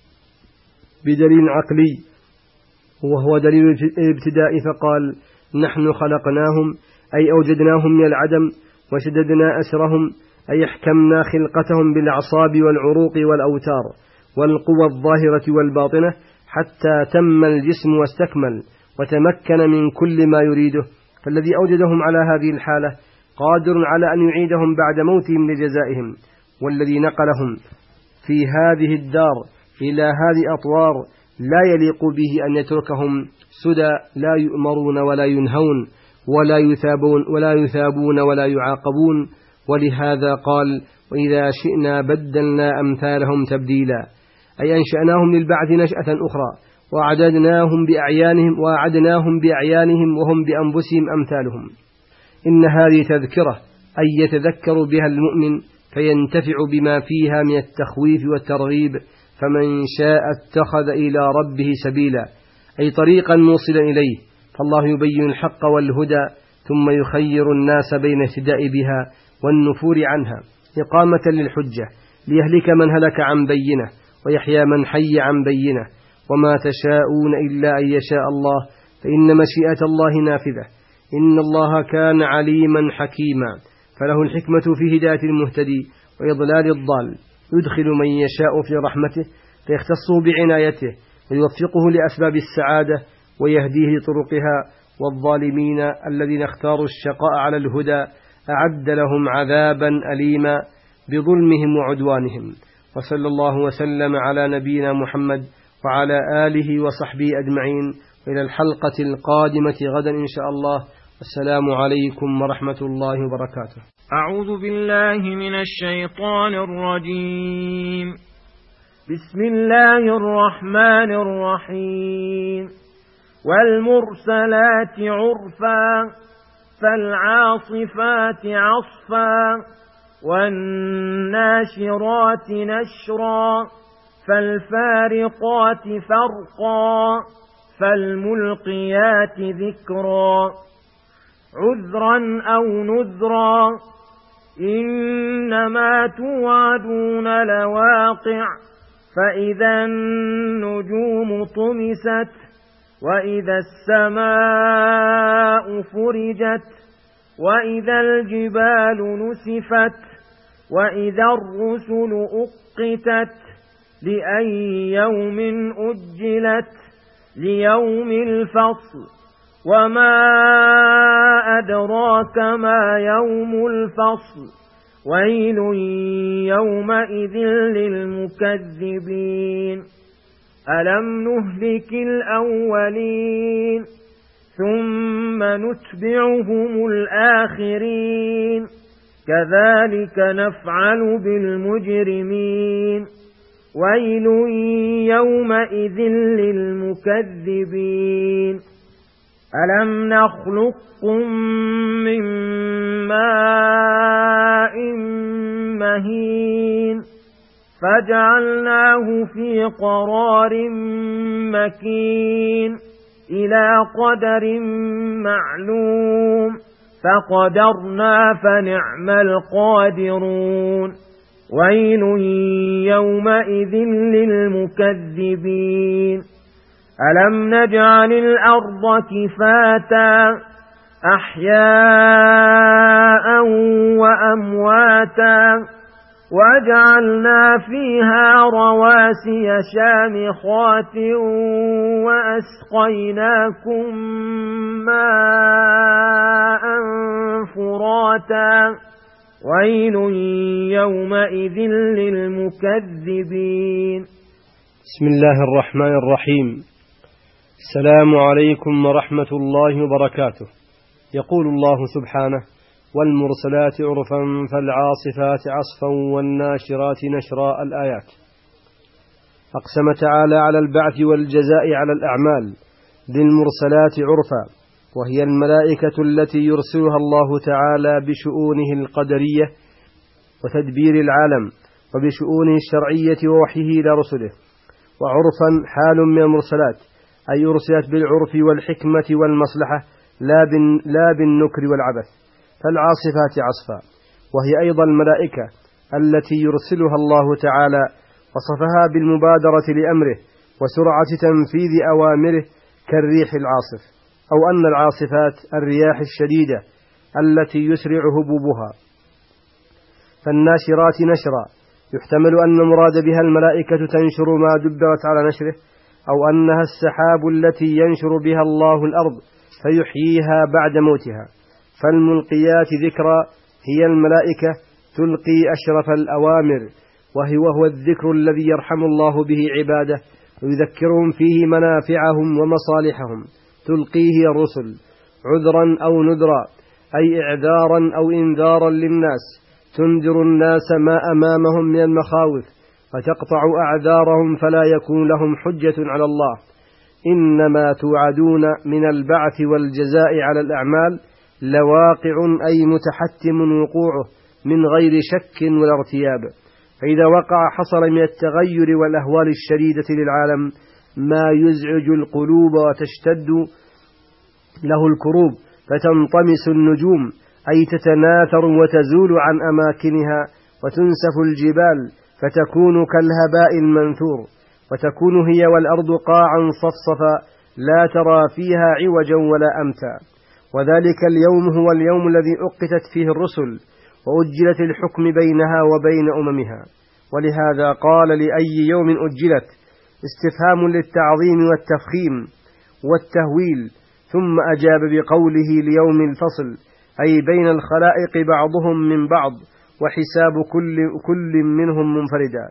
بدليل عقلي وهو دليل الابتداء، فقال: نحن خلقناهم أي أوجدناهم من العدم، وشددنا أسرهم أي احكمنا خلقتهم بالأعصاب والعروق والأوتار والقوى الظاهرة والباطنة، حتى تم الجسم واستكمل وتمكن من كل ما يريده. فالذي أوجدهم على هذه الحالة قادر على أن يعيدهم بعد موتهم لجزائهم، والذي نقلهم في هذه الدار إلى هذه أطوار لا يليق به أن يتركهم سدى لا يؤمرون ولا ينهون ولا يثابون ولا يثابون ولا يعاقبون. ولهذا قال: وإذا شئنا بدلنا أمثالهم تبديلا، أي أنشأناهم للبعث نشأة أخرى، وأعددناهم بأعيانهم وأعدناهم بأعيانهم وهم بأنفسهم أمثالهم. إن هذه تذكرة أي يتذكر بها المؤمن فينتفع بما فيها من التخويف والترغيب، فمن شاء اتخذ إلى ربه سبيلا، أي طريقا موصلا إليه. فالله يبين الحق والهدى ثم يخير الناس بين اهتداء بها والنفور عنها إقامة للحجة، ليهلك من هلك عن بينه ويحيى من حي عن بينه. وما تشاءون إلا أن يشاء الله، فإن مشيئة الله نافذة. إن الله كان عليما حكيما، فله الحكمة في هداية المهتدي وإضلال الضال، يدخل من يشاء في رحمته فيختصه بعنايته ويوفقه لأسباب السعادة ويهديه لطرقها. والظالمين الذين اختاروا الشقاء على الهدى أعد لهم عذابا أليما بظلمهم وعدوانهم. وصلى الله وسلم على نبينا محمد وعلى آله وصحبه أجمعين، وإلى الحلقة القادمة غدا إن شاء الله. السلام عليكم ورحمة الله وبركاته. أعوذ بالله من الشيطان الرجيم. بسم الله الرحمن الرحيم. والمرسلات عرفا فالعاصفات عصفا والناشرات نشرا فالفارقات فرقا فالملقيات ذكرا عذرا أو نذرا إنما توعدون لواقع فإذا النجوم طمست وإذا السماء فرجت وإذا الجبال نسفت وإذا الرسل أقتت لأي يوم أجلت ليوم الفصل وما أدراك ما يوم الفصل ويل يومئذ للمكذبين ألم نهلك الأولين ثم نتبعهم الآخرين كذلك نفعل بالمجرمين ويل يومئذ للمكذبين ألم نخلقكم من ماء مهين فجعلناه في قرار مكين إلى قدر معلوم فقدرنا فنعم القادرون ويل يومئذ للمكذبين ألم نجعل الأرض كفاتا أحياء وأمواتا وجعلنا فيها رواسي شامخات وأسقيناكم ماء فراتا ويل يومئذ للمكذبين بسم الله الرحمن الرحيم. السلام عليكم ورحمة الله وبركاته. يقول الله سبحانه: والمرسلات عرفا فالعاصفات عصفا والناشرات نشرا. الآيات. أقسم تعالى على البعث والجزاء على الأعمال للمرسلات عرفا، وهي الملائكة التي يرسلها الله تعالى بشؤونه القدرية وتدبير العالم وبشؤونه الشرعية ووحيه إلى رسله. وعرفا حال من المرسلات، أي أرسلت بالعرف والحكمة والمصلحة لا بالنكر والعبث. فالعاصفات عصفا، وهي أيضا الملائكة التي يرسلها الله تعالى، وصفها بالمبادرة لأمره وسرعة تنفيذ أوامره كالريح العاصف، أو أن العاصفات الرياح الشديدة التي يسرع هبوبها. فالناشرات نشرا، يحتمل أن المراد بها الملائكة تنشر ما دبرت على نشره، أو أنها السحاب التي ينشر بها الله الأرض فيحييها بعد موتها. فالملقيات ذكرا هي الملائكة تلقي أشرف الأوامر، وهو الذكر الذي يرحم الله به عباده ويذكرهم فيه منافعهم ومصالحهم. تلقيه الرسل عذرا أو نذرا، أي إعذارا أو إنذارا للناس، تنذر الناس ما أمامهم من المخاوف وتقطع أعذارهم فلا يكون لهم حجة على الله. إنما توعدون من البعث والجزاء على الأعمال لواقع، أي متحتم وقوعه من غير شك ولا ارتياب. فإذا وقع حصل من التغير والأهوال الشديدة للعالم ما يزعج القلوب وتشتد له الكروب، فتنطمس النجوم، أي تتناثر وتزول عن أماكنها، وتنسف الجبال فتكون كالهباء المنثور، وتكون هي والأرض قاعا صفصفا لا ترى فيها عوجا ولا أمتا. وذلك اليوم هو اليوم الذي أقتت فيه الرسل وأجلت الحكم بينها وبين أممها. ولهذا قال: لأي يوم أجلت، استفهام للتعظيم والتفخيم والتهويل، ثم أجاب بقوله: ليوم الفصل، أي بين الخلائق بعضهم من بعض، وحساب كل, كل منهم منفردا.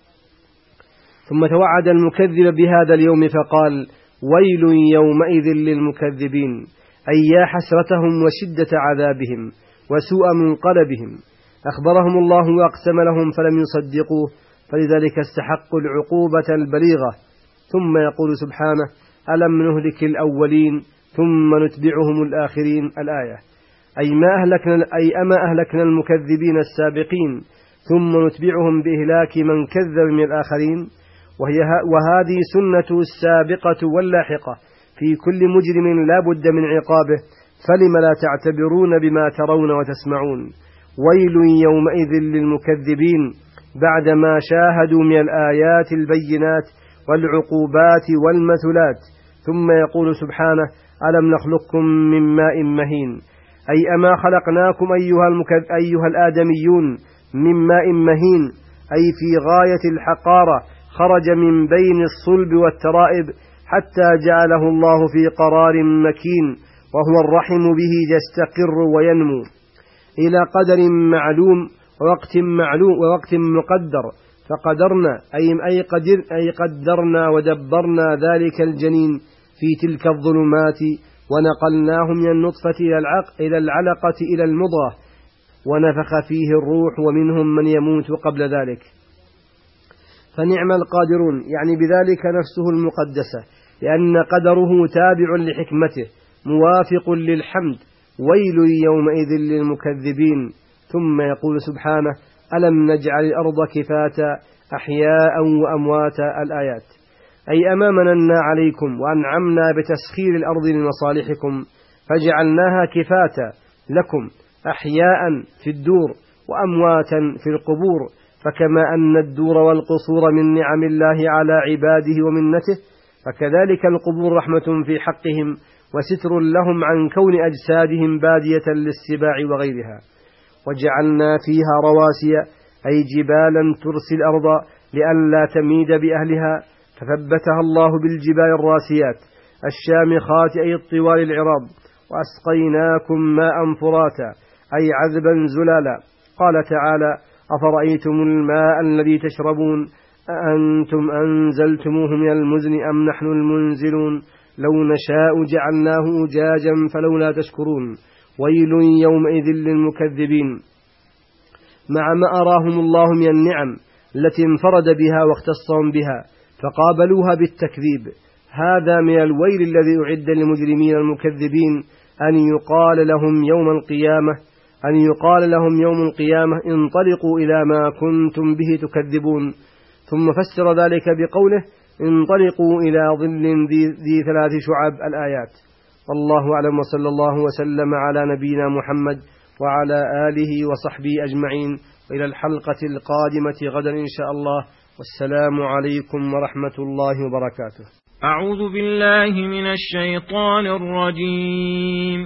ثم توعد المكذب بهذا اليوم فقال: ويل يومئذ للمكذبين، أي يا حسرتهم وشدة عذابهم وسوء منقلبهم. أخبرهم الله وأقسم لهم فلم يصدقوه، فلذلك استحقوا العقوبة البليغة. ثم يقول سبحانه: ألم نهلك الأولين ثم نتبعهم الآخرين. الآية. أي ما أهلكنا أي أما أهلكنا المكذبين السابقين ثم نتبعهم بإهلاك من كذب من الآخرين. وهي وهذه سنة السابقة واللاحقة في كل مجرم لا بد من عقابه، فلم لا تعتبرون بما ترون وتسمعون. ويل يومئذ للمكذبين بعدما شاهدوا من الآيات البينات والعقوبات والمثلات. ثم يقول سبحانه: ألم نخلقكم من ماء مهين، أي أما خلقناكم أيها, المكذ... أيها الآدميون من ماء مهين، أي في غاية الحقارة، خرج من بين الصلب والترائب حتى جعله الله في قرار مكين، وهو الرحم به يستقر وينمو إلى قدر معلوم، ووقت معلوم ووقت مقدر، فقدرنا أي, أي, قدر أي قدرنا ودبرنا ذلك الجنين في تلك الظلمات، ونقلناه من النطفة إلى العلقة إلى المضغة، ونفخ فيه الروح، ومنهم من يموت قبل ذلك. فنعم القادرون يعني بذلك نفسه المقدسة، لأن قدره تابع لحكمته موافق للحمد. ويل يومئذ للمكذبين. ثم يقول سبحانه: ألم نجعل الأرض كفاتا أحياء وأمواتا. الآيات. أي أمامنا عليكم وأنعمنا بتسخير الأرض لمصالحكم، فجعلناها كفاتا لكم أحياء في الدور وأمواتا في القبور. فكما أن الدور والقصور من نعم الله على عباده ومنته، فكذلك القبور رحمة في حقهم وستر لهم عن كون أجسادهم بادية للسباع وغيرها. وجعلنا فيها رواسي أي جبالا ترسي الأرض لئلا تميد بأهلها، فثبتها الله بالجبال الراسيات الشامخات أي الطوال العراض. وأسقيناكم ماء فراتا أي عذبا زلالا. قال تعالى: أفرأيتم الماء الذي تشربون أأنتم أنزلتموه من المزن أم نحن المنزلون لو نشاء جعلناه أجاجا فلولا تشكرون. ويل يومئذ للمكذبين. مع ما أراهم الله من النعم التي انفرد بها واختصهم بها فقابلوها بالتكذيب، هذا من الويل الذي أعد للمجرمين المكذبين أن يقال لهم يوم القيامة أن يقال لهم يوم القيامة انطلقوا إلى ما كنتم به تكذبون. ثم فسر ذلك بقوله: انطلقوا إلى ظل ذي ثلاث شعب. الآيات. والله أعلم، وصلى الله وسلم على نبينا محمد وعلى آله وصحبه أجمعين، وإلى الحلقة القادمة غدا إن شاء الله، والسلام عليكم ورحمة الله وبركاته. أعوذ بالله من الشيطان الرجيم.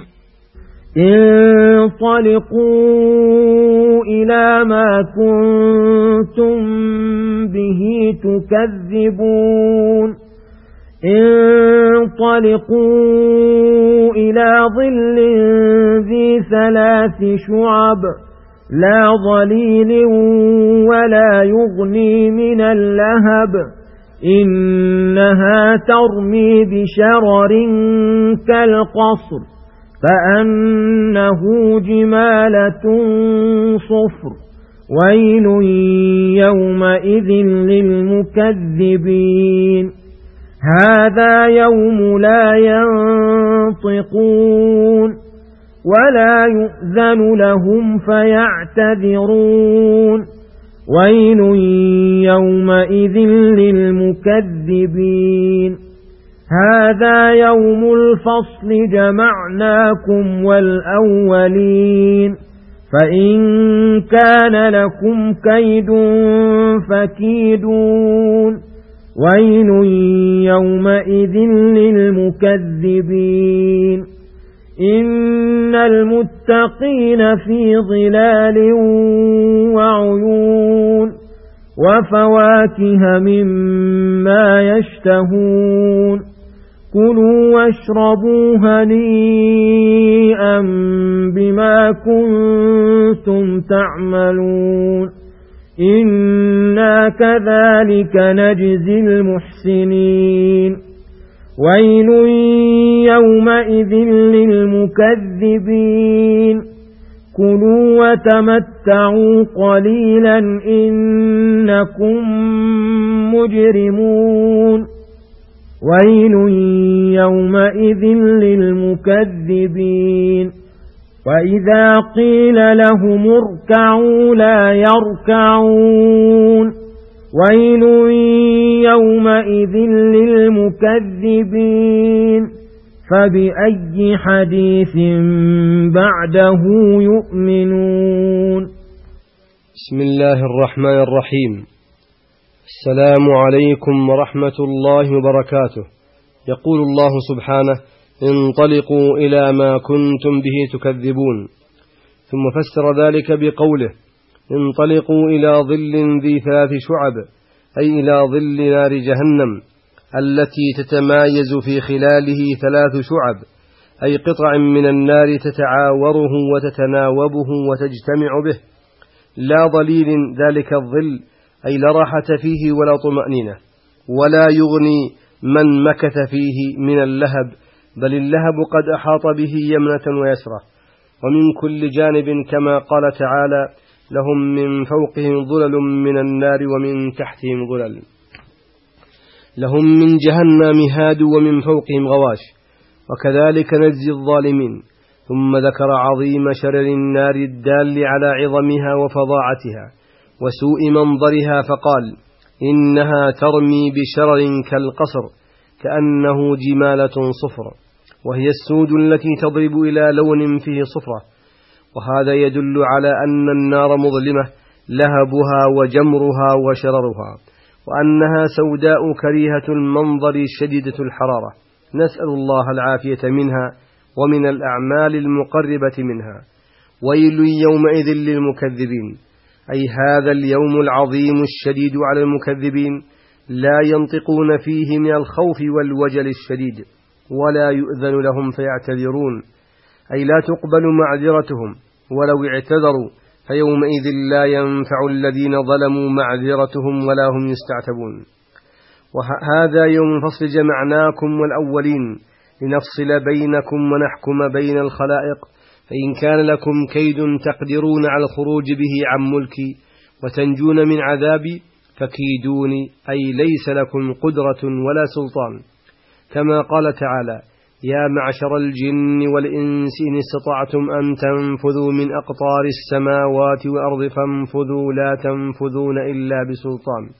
انطلقوا إلى ما كنتم به تكذبون. انطلقوا إلى ظل ذي ثلاث شعب لا ظليل ولا يغني من اللهب، إنها ترمي بشرر كالقصر فأنه جمالة صفر. ويل يومئذ للمكذبين. هذا يوم لا ينطقون ولا يؤذن لهم فيعتذرون. ويل يومئذ للمكذبين. هذا يوم الفصل جمعناكم والأولين، فإن كان لكم كيد فكيدون. ويل يومئذ للمكذبين. إن المتقين في ظلال وعيون وفواكه مما يشتهون. كلوا واشربوا هنيئا بما كنتم تعملون. إنا كذلك نجزي المحسنين. ويل يومئذ للمكذبين. كلوا وتمتعوا قليلا إنكم مجرمون. ويل يومئذ للمكذبين. وإذا قيل لهم اركعوا لا يركعون. ويل يومئذ للمكذبين. فبأي حديث بعده يؤمنون. بسم الله الرحمن الرحيم. السلام عليكم ورحمة الله وبركاته. يقول الله سبحانه: انطلقوا إلى ما كنتم به تكذبون. ثم فسر ذلك بقوله: انطلقوا إلى ظل ذي ثلاث شعب، أي إلى ظل نار جهنم التي تتمايز في خلاله ثلاث شعب، أي قطع من النار تتعاوره وتتناوبه وتجتمع به، لا ضليل ذلك الظل، أي لا راحة فيه ولا طمأنينة، ولا يغني من مكث فيه من اللهب، بل اللهب قد أحاط به يمنة ويسرة ومن كل جانب، كما قال تعالى: لهم من فوقهم ظلل من النار ومن تحتهم ظلل. لهم من جهنم مهاد ومن فوقهم غواش، وكذلك نجزي الظالمين. ثم ذكر عظيم شرر النار الدال على عظمها وفظاعتها وسوء منظرها، فقال: إنها ترمي بشرر كالقصر كأنه جمالة صفر، وهي السود التي تضرب إلى لون فيه صفرة. وهذا يدل على أن النار مظلمة لهبها وجمرها وشررها، وأنها سوداء كريهة المنظر شديدة الحرارة، نسأل الله العافية منها ومن الأعمال المقربة منها. ويل يومئذ للمكذبين، أي هذا اليوم العظيم الشديد على المكذبين، لا ينطقون فيه من الخوف والوجل الشديد، ولا يؤذن لهم فيعتذرون، أي لا تقبل معذرتهم ولو اعتذروا، فيومئذ لا ينفع الذين ظلموا معذرتهم ولا هم يستعتبون. وهذا يوم الفصل جمعناكم والأولين لنفصل بينكم ونحكم بين الخلائق، فإن كان لكم كيد تقدرون على الخروج به عن ملكي وتنجون من عذابي فكيدوني، أي ليس لكم قدرة ولا سلطان. كما قال تعالى: يا معشر الجن والإنس إن استطعتم أن تنفذوا من أقطار السماوات والأرض فانفذوا لا تنفذون إلا بسلطان.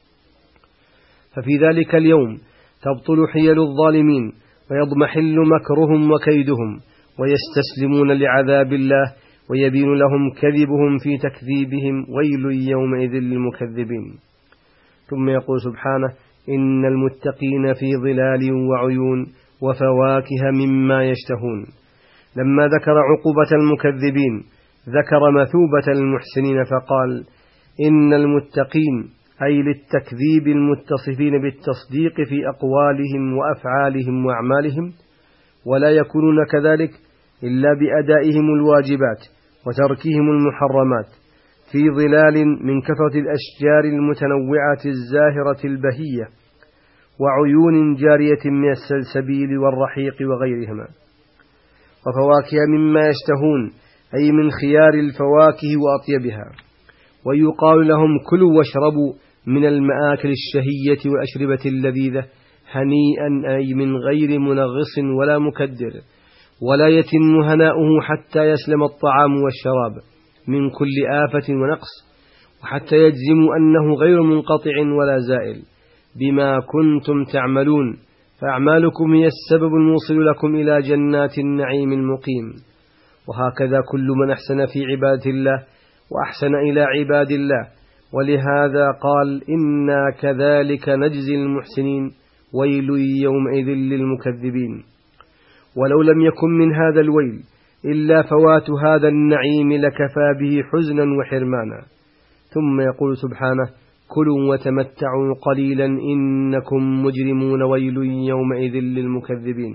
ففي ذلك اليوم تبطل حيل الظالمين ويضمحل مكرهم وكيدهم، ويستسلمون لعذاب الله ويبين لهم كذبهم في تكذيبهم. ويل يومئذ للمكذبين. ثم يقول سبحانه: إن المتقين في ظلال وعيون وفواكه مما يشتهون. لما ذكر عقوبة المكذبين ذكر مثوبة المحسنين، فقال: إن المتقين، أي للتكذيب المتصفين بالتصديق في أقوالهم وأفعالهم وأعمالهم، ولا يكونون كذلك إلا بأدائهم الواجبات وتركهم المحرمات، في ظلال من كثرة الأشجار المتنوعة الزاهرة البهية، وعيون جارية من السلسبيل والرحيق وغيرهما، وفواكه مما يشتهون، أي من خيار الفواكه وأطيبها. ويقال لهم: كلوا واشربوا من المآكل الشهية والأشربة اللذيذة هنيئا، أي من غير منغص ولا مكدر، ولا يتم هناؤه حتى يسلم الطعام والشراب من كل آفة ونقص، وحتى يجزموا أنه غير منقطع ولا زائل بما كنتم تعملون، فأعمالكم هي السبب الموصل لكم إلى جنات النعيم المقيم. وهكذا كل من أحسن في عبادة الله وأحسن إلى عباد الله، ولهذا قال: إنا كذلك نجزي المحسنين. ويل يومئذ للمكذبين. ولو لم يكن من هذا الويل إلا فوات هذا النعيم لكفى به حزنا وحرمانا. ثم يقول سبحانه: كلوا وتمتعوا قليلا إنكم مجرمون. ويل يومئذ للمكذبين.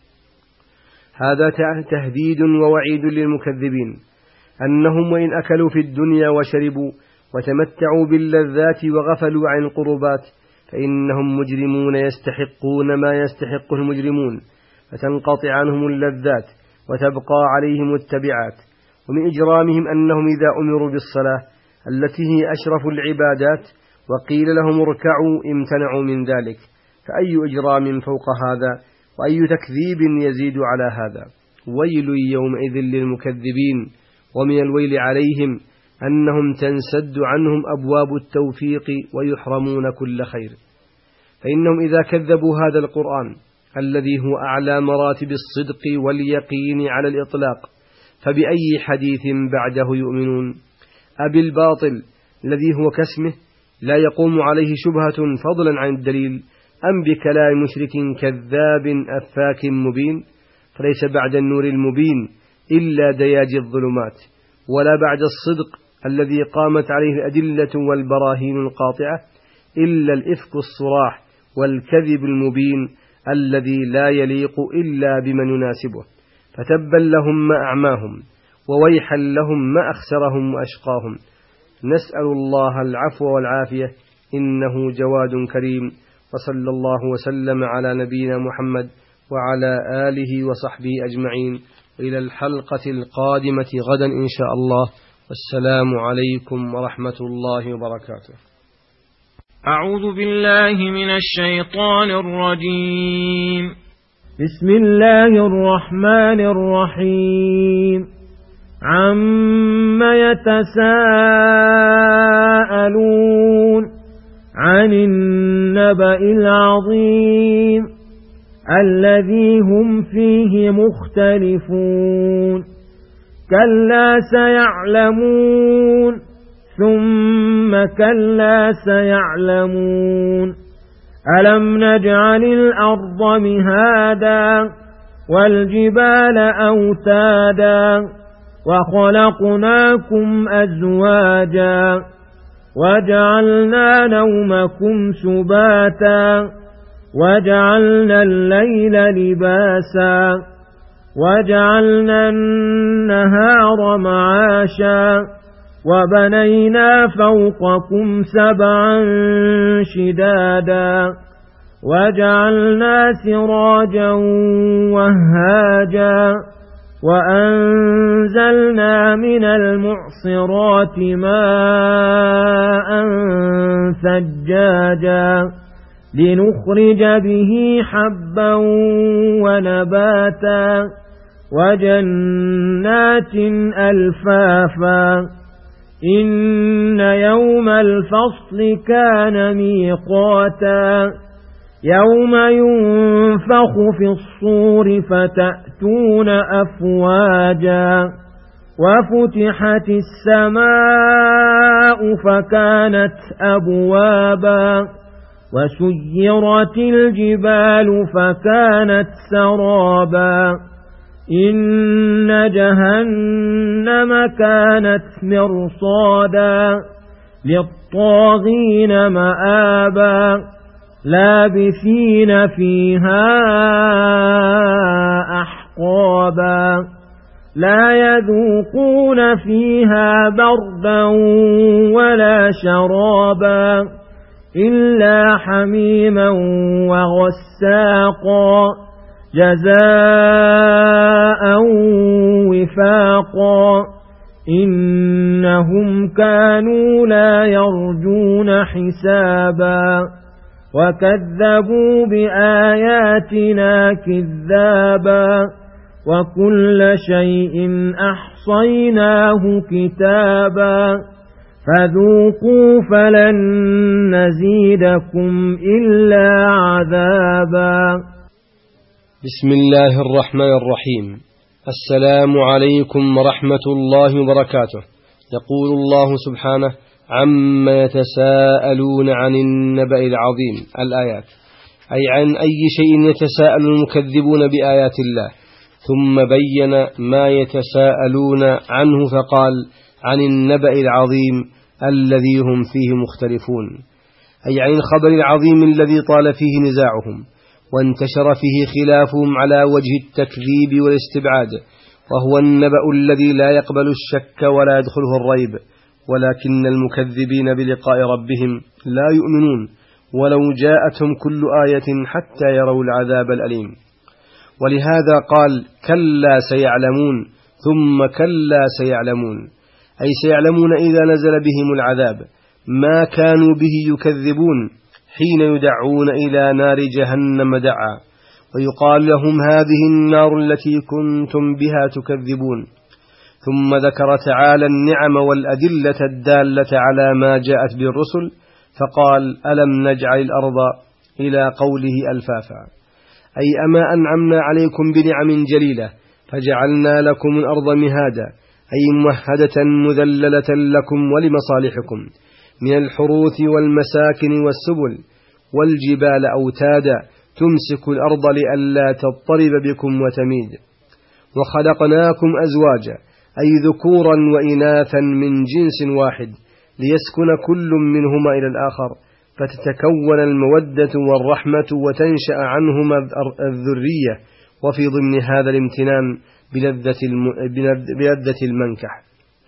هذا تهديد ووعيد للمكذبين، أنهم وإن أكلوا في الدنيا وشربوا وتمتعوا باللذات وغفلوا عن القربات فإنهم مجرمون يستحقون ما يستحقه المجرمون، فتنقطع عنهم اللذات وتبقى عليهم التبعات. ومن إجرامهم أنهم إذا أمروا بالصلاة التي هي أشرف العبادات وقيل لهم اركعوا امتنعوا من ذلك، فأي إجرام فوق هذا، وأي تكذيب يزيد على هذا. ويل يومئذ للمكذبين. ومن الويل عليهم أنهم تنسد عنهم أبواب التوفيق ويحرمون كل خير، فإنهم إذا كذبوا هذا القرآن الذي هو أعلى مراتب الصدق واليقين على الإطلاق فبأي حديث بعده يؤمنون؟ أبي الباطل الذي هو كاسمه لا يقوم عليه شبهة فضلا عن الدليل، أم بكلام مشرك كذاب أفاك مبين؟ فليس بعد النور المبين إلا دياج الظلمات، ولا بعد الصدق الذي قامت عليه الأدلة والبراهين القاطعة إلا الإفك الصراح والكذب المبين الذي لا يليق إلا بمن يناسبه. فتبا لهم ما أعماهم، وويحا لهم ما أخسرهم وأشقاهم، نسأل الله العفو والعافية إنه جواد كريم. وصلى الله وسلم على نبينا محمد وعلى آله وصحبه أجمعين، إلى الحلقة القادمة غدا إن شاء الله. والسلام عليكم ورحمة الله وبركاته. أعوذ بالله من الشيطان الرجيم. بسم الله الرحمن الرحيم. عم يتساءلون عن النبأ العظيم الذي هم فيه مختلفون. كلا سيعلمون ثم كلا سيعلمون. ألم نجعل الأرض مهادا والجبال أوتادا وخلقناكم أزواجا وجعلنا نومكم سباتا وجعلنا الليل لباسا وجعلنا النهار معاشا وبنينا فوقكم سبعا شدادا وجعلنا سراجا وهاجا وأنزلنا من المعصرات ماء ثجاجا لنخرج به حبا ونباتا وجنات ألفافا. إن يوم الفصل كان ميقاتا. يوم ينفخ في الصور فتأتون أفواجا وفتحت السماء فكانت أبوابا وسيرت الجبال فكانت سرابا. إن جهنم كانت مرصادا للطاغين مآبا لابثين فيها أحقابا لا يذوقون فيها بردا ولا شرابا إلا حميما وغساقا جزاء وفاقا. إنهم كانوا لا يرجون حسابا وكذبوا بآياتنا كذابا وكل شيء أحصيناه كتابا فذوقوا فلن نزيدكم إلا عذابا. بسم الله الرحمن الرحيم. السلام عليكم ورحمة الله وبركاته. يقول الله سبحانه: عما يتساءلون عن النبأ العظيم. الآيات، أي عن أي شيء يتساءل المكذبون بآيات الله، ثم بين ما يتساءلون عنه فقال: عن النبأ العظيم الذي هم فيه مختلفون، أي عن الخبر العظيم الذي طال فيه نزاعهم وانتشر فيه خلافهم على وجه التكذيب والاستبعاد، وهو النبأ الذي لا يقبل الشك ولا يدخله الريب. ولكن المكذبين بلقاء ربهم لا يؤمنون ولو جاءتهم كل آية حتى يروا العذاب الأليم. ولهذا قال: كلا سيعلمون ثم كلا سيعلمون، أي سيعلمون إذا نزل بهم العذاب ما كانوا به يكذبون حين يدعون إلى نار جهنم دعا، ويقال لهم: هذه النار التي كنتم بها تكذبون. ثم ذكر تعالى النعم والأدلة الدالة على ما جاءت بالرسل فقال: ألم نجعل الأرض إلى قوله ألفافا، أي أما أنعمنا عليكم بنعم جليلة فجعلنا لكم الأرض مهادا، أي ممهدة مذللة لكم ولمصالحكم من الحروث والمساكن والسبل، والجبال أوتادا تمسك الأرض لئلا تضطرب بكم وتميد. وخلقناكم أزواجا، أي ذكورا وإناثا من جنس واحد، ليسكن كل منهما إلى الآخر فتتكون المودة والرحمة وتنشأ عنهما الذرية، وفي ضمن هذا الامتنان بلذة المنكح.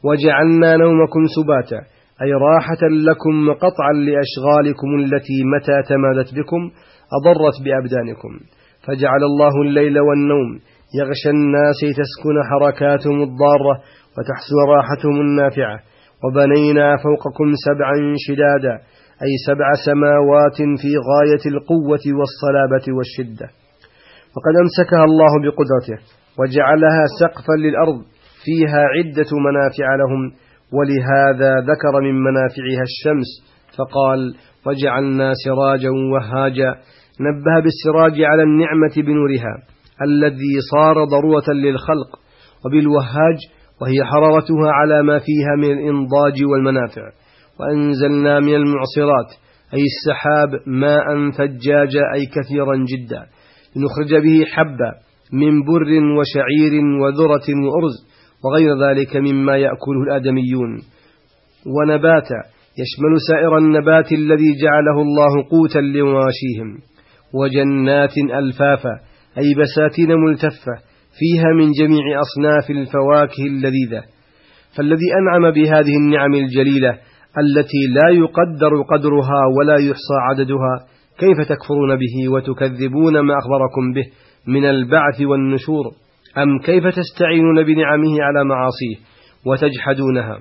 وجعلنا نومكم سباتا أي راحة لكم وقطعا لأشغالكم التي متى تمادت بكم أضرت بأبدانكم. فجعل الله الليل والنوم يغشى الناس تسكن حركاتهم الضارة وتحسن راحتهم النافعة. وبنينا فوقكم سبعا شدادا أي سبع سماوات في غاية القوة والصلابة والشدة. وقد أمسكها الله بقدرته وجعلها سقفا للأرض فيها عدة منافع لهم، ولهذا ذكر من منافعها الشمس فقال وجعلنا سراجا وهاجا، نبه بالسراج على النعمة بنورها الذي صار ضرورة للخلق، وبالوهاج وهي حرارتها على ما فيها من الإنضاج والمنافع. وأنزلنا من المعصرات أي السحاب ماء ثجاجا أي كثيرا جدا لنخرج به حبا من بر وشعير وذرة وأرز وغير ذلك مما يأكله الآدميون، ونباتا يشمل سائر النبات الذي جعله الله قوتا لمواشيهم. وجنات ألفافا أي بساتين ملتفة فيها من جميع أصناف الفواكه اللذيذة. فالذي أنعم بهذه النعم الجليلة التي لا يقدر قدرها ولا يحصى عددها، كيف تكفرون به وتكذبون ما أخبركم به من البعث والنشور؟ أم كيف تستعينون بنعمه على معاصيه وتجحدونها؟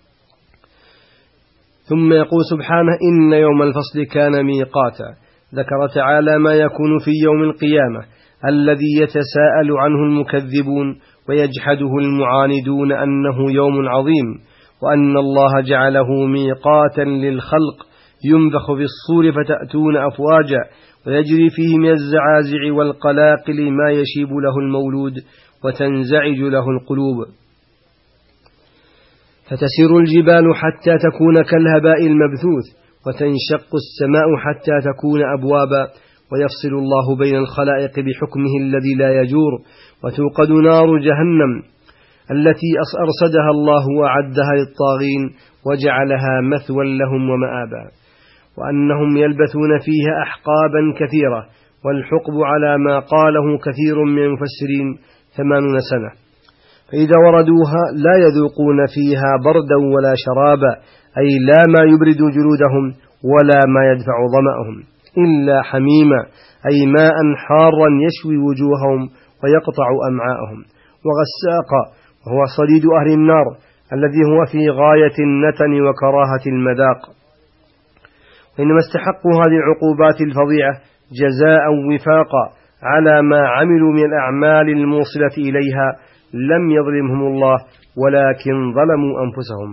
ثم يقول سبحانه إن يوم الفصل كان ميقاتا. ذكر تعالى ما يكون في يوم القيامة الذي يتساءل عنه المكذبون ويجحده المعاندون أنه يوم عظيم، وأن الله جعله ميقاتا للخلق ينفخ في الصور فتأتون أفواجا ويجري فيه من الزعازع والقلاقل ما يشيب له المولود وتنزعج له القلوب، فتسير الجبال حتى تكون كالهباء المبثوث، وتنشق السماء حتى تكون أبوابا، ويفصل الله بين الخلائق بحكمه الذي لا يجور، وتوقد نار جهنم التي أرصدها الله وأعدها للطاغين وجعلها مثوى لهم ومآبا، وأنهم يلبثون فيها أحقابا كثيرة، والحقب على ما قاله كثير من المفسرين ثمانون سنة. فإذا وردوها لا يذوقون فيها بردا ولا شرابا أي لا ما يبرد جلودهم ولا ما يدفع ظمأهم إلا حميما أي ماء حارا يشوي وجوههم ويقطع أمعاءهم، وغساقا وهو صديد أهل النار الذي هو في غاية النتن وكراهة المذاق. وإنما استحقوا هذه العقوبات الفظيعة جزاء وفاقا على ما عملوا من الأعمال الموصلة إليها، لم يظلمهم الله ولكن ظلموا أنفسهم.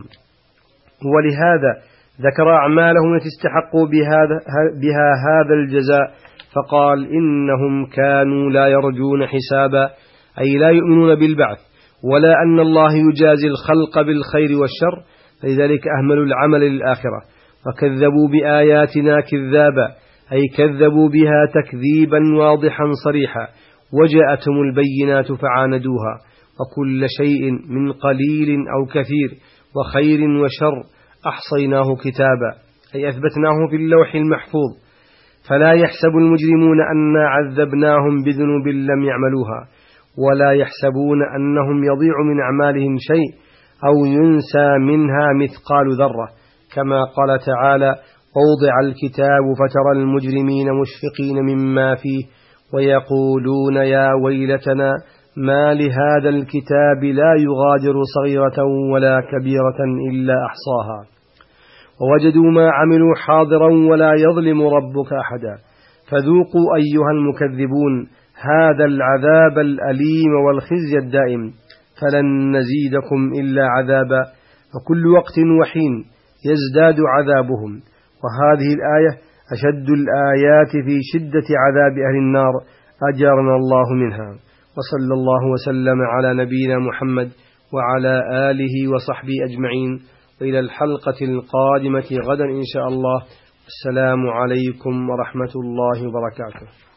ولهذا ذكر أعمالهم التي استحقوا بهذا بها هذا الجزاء فقال إنهم كانوا لا يرجون حسابا أي لا يؤمنون بالبعث ولا أن الله يجازي الخلق بالخير والشر، فلذلك أهملوا العمل للآخرة وكذبوا بآياتنا كذابا أي كذبوا بها تكذيبا واضحا صريحا، وجاءتهم البينات فعاندوها، وكل شيء من قليل أو كثير وخير وشر أحصيناه كتابا أي أثبتناه في اللوح المحفوظ، فلا يحسب المجرمون أنا عذبناهم بذنوب لم يعملوها، ولا يحسبون أنهم يضيع من أعمالهم شيء أو ينسى منها مثقال ذرة، كما قال تعالى ووضع الكتاب فترى المجرمين مشفقين مما فيه ويقولون يا ويلتنا ما لهذا الكتاب لا يغادر صغيرة ولا كبيرة إلا أحصاها ووجدوا ما عملوا حاضرا ولا يظلم ربك أحدا. فذوقوا أيها المكذبون هذا العذاب الأليم والخزي الدائم، فلن نزيدكم إلا عذابا، وكل وقت وحين يزداد عذابهم. وهذه الآية أشد الآيات في شدة عذاب أهل النار أجارنا الله منها. وصلى الله وسلم على نبينا محمد وعلى آله وصحبه أجمعين، وإلى الحلقة القادمة غدا إن شاء الله. السلام عليكم ورحمة الله وبركاته.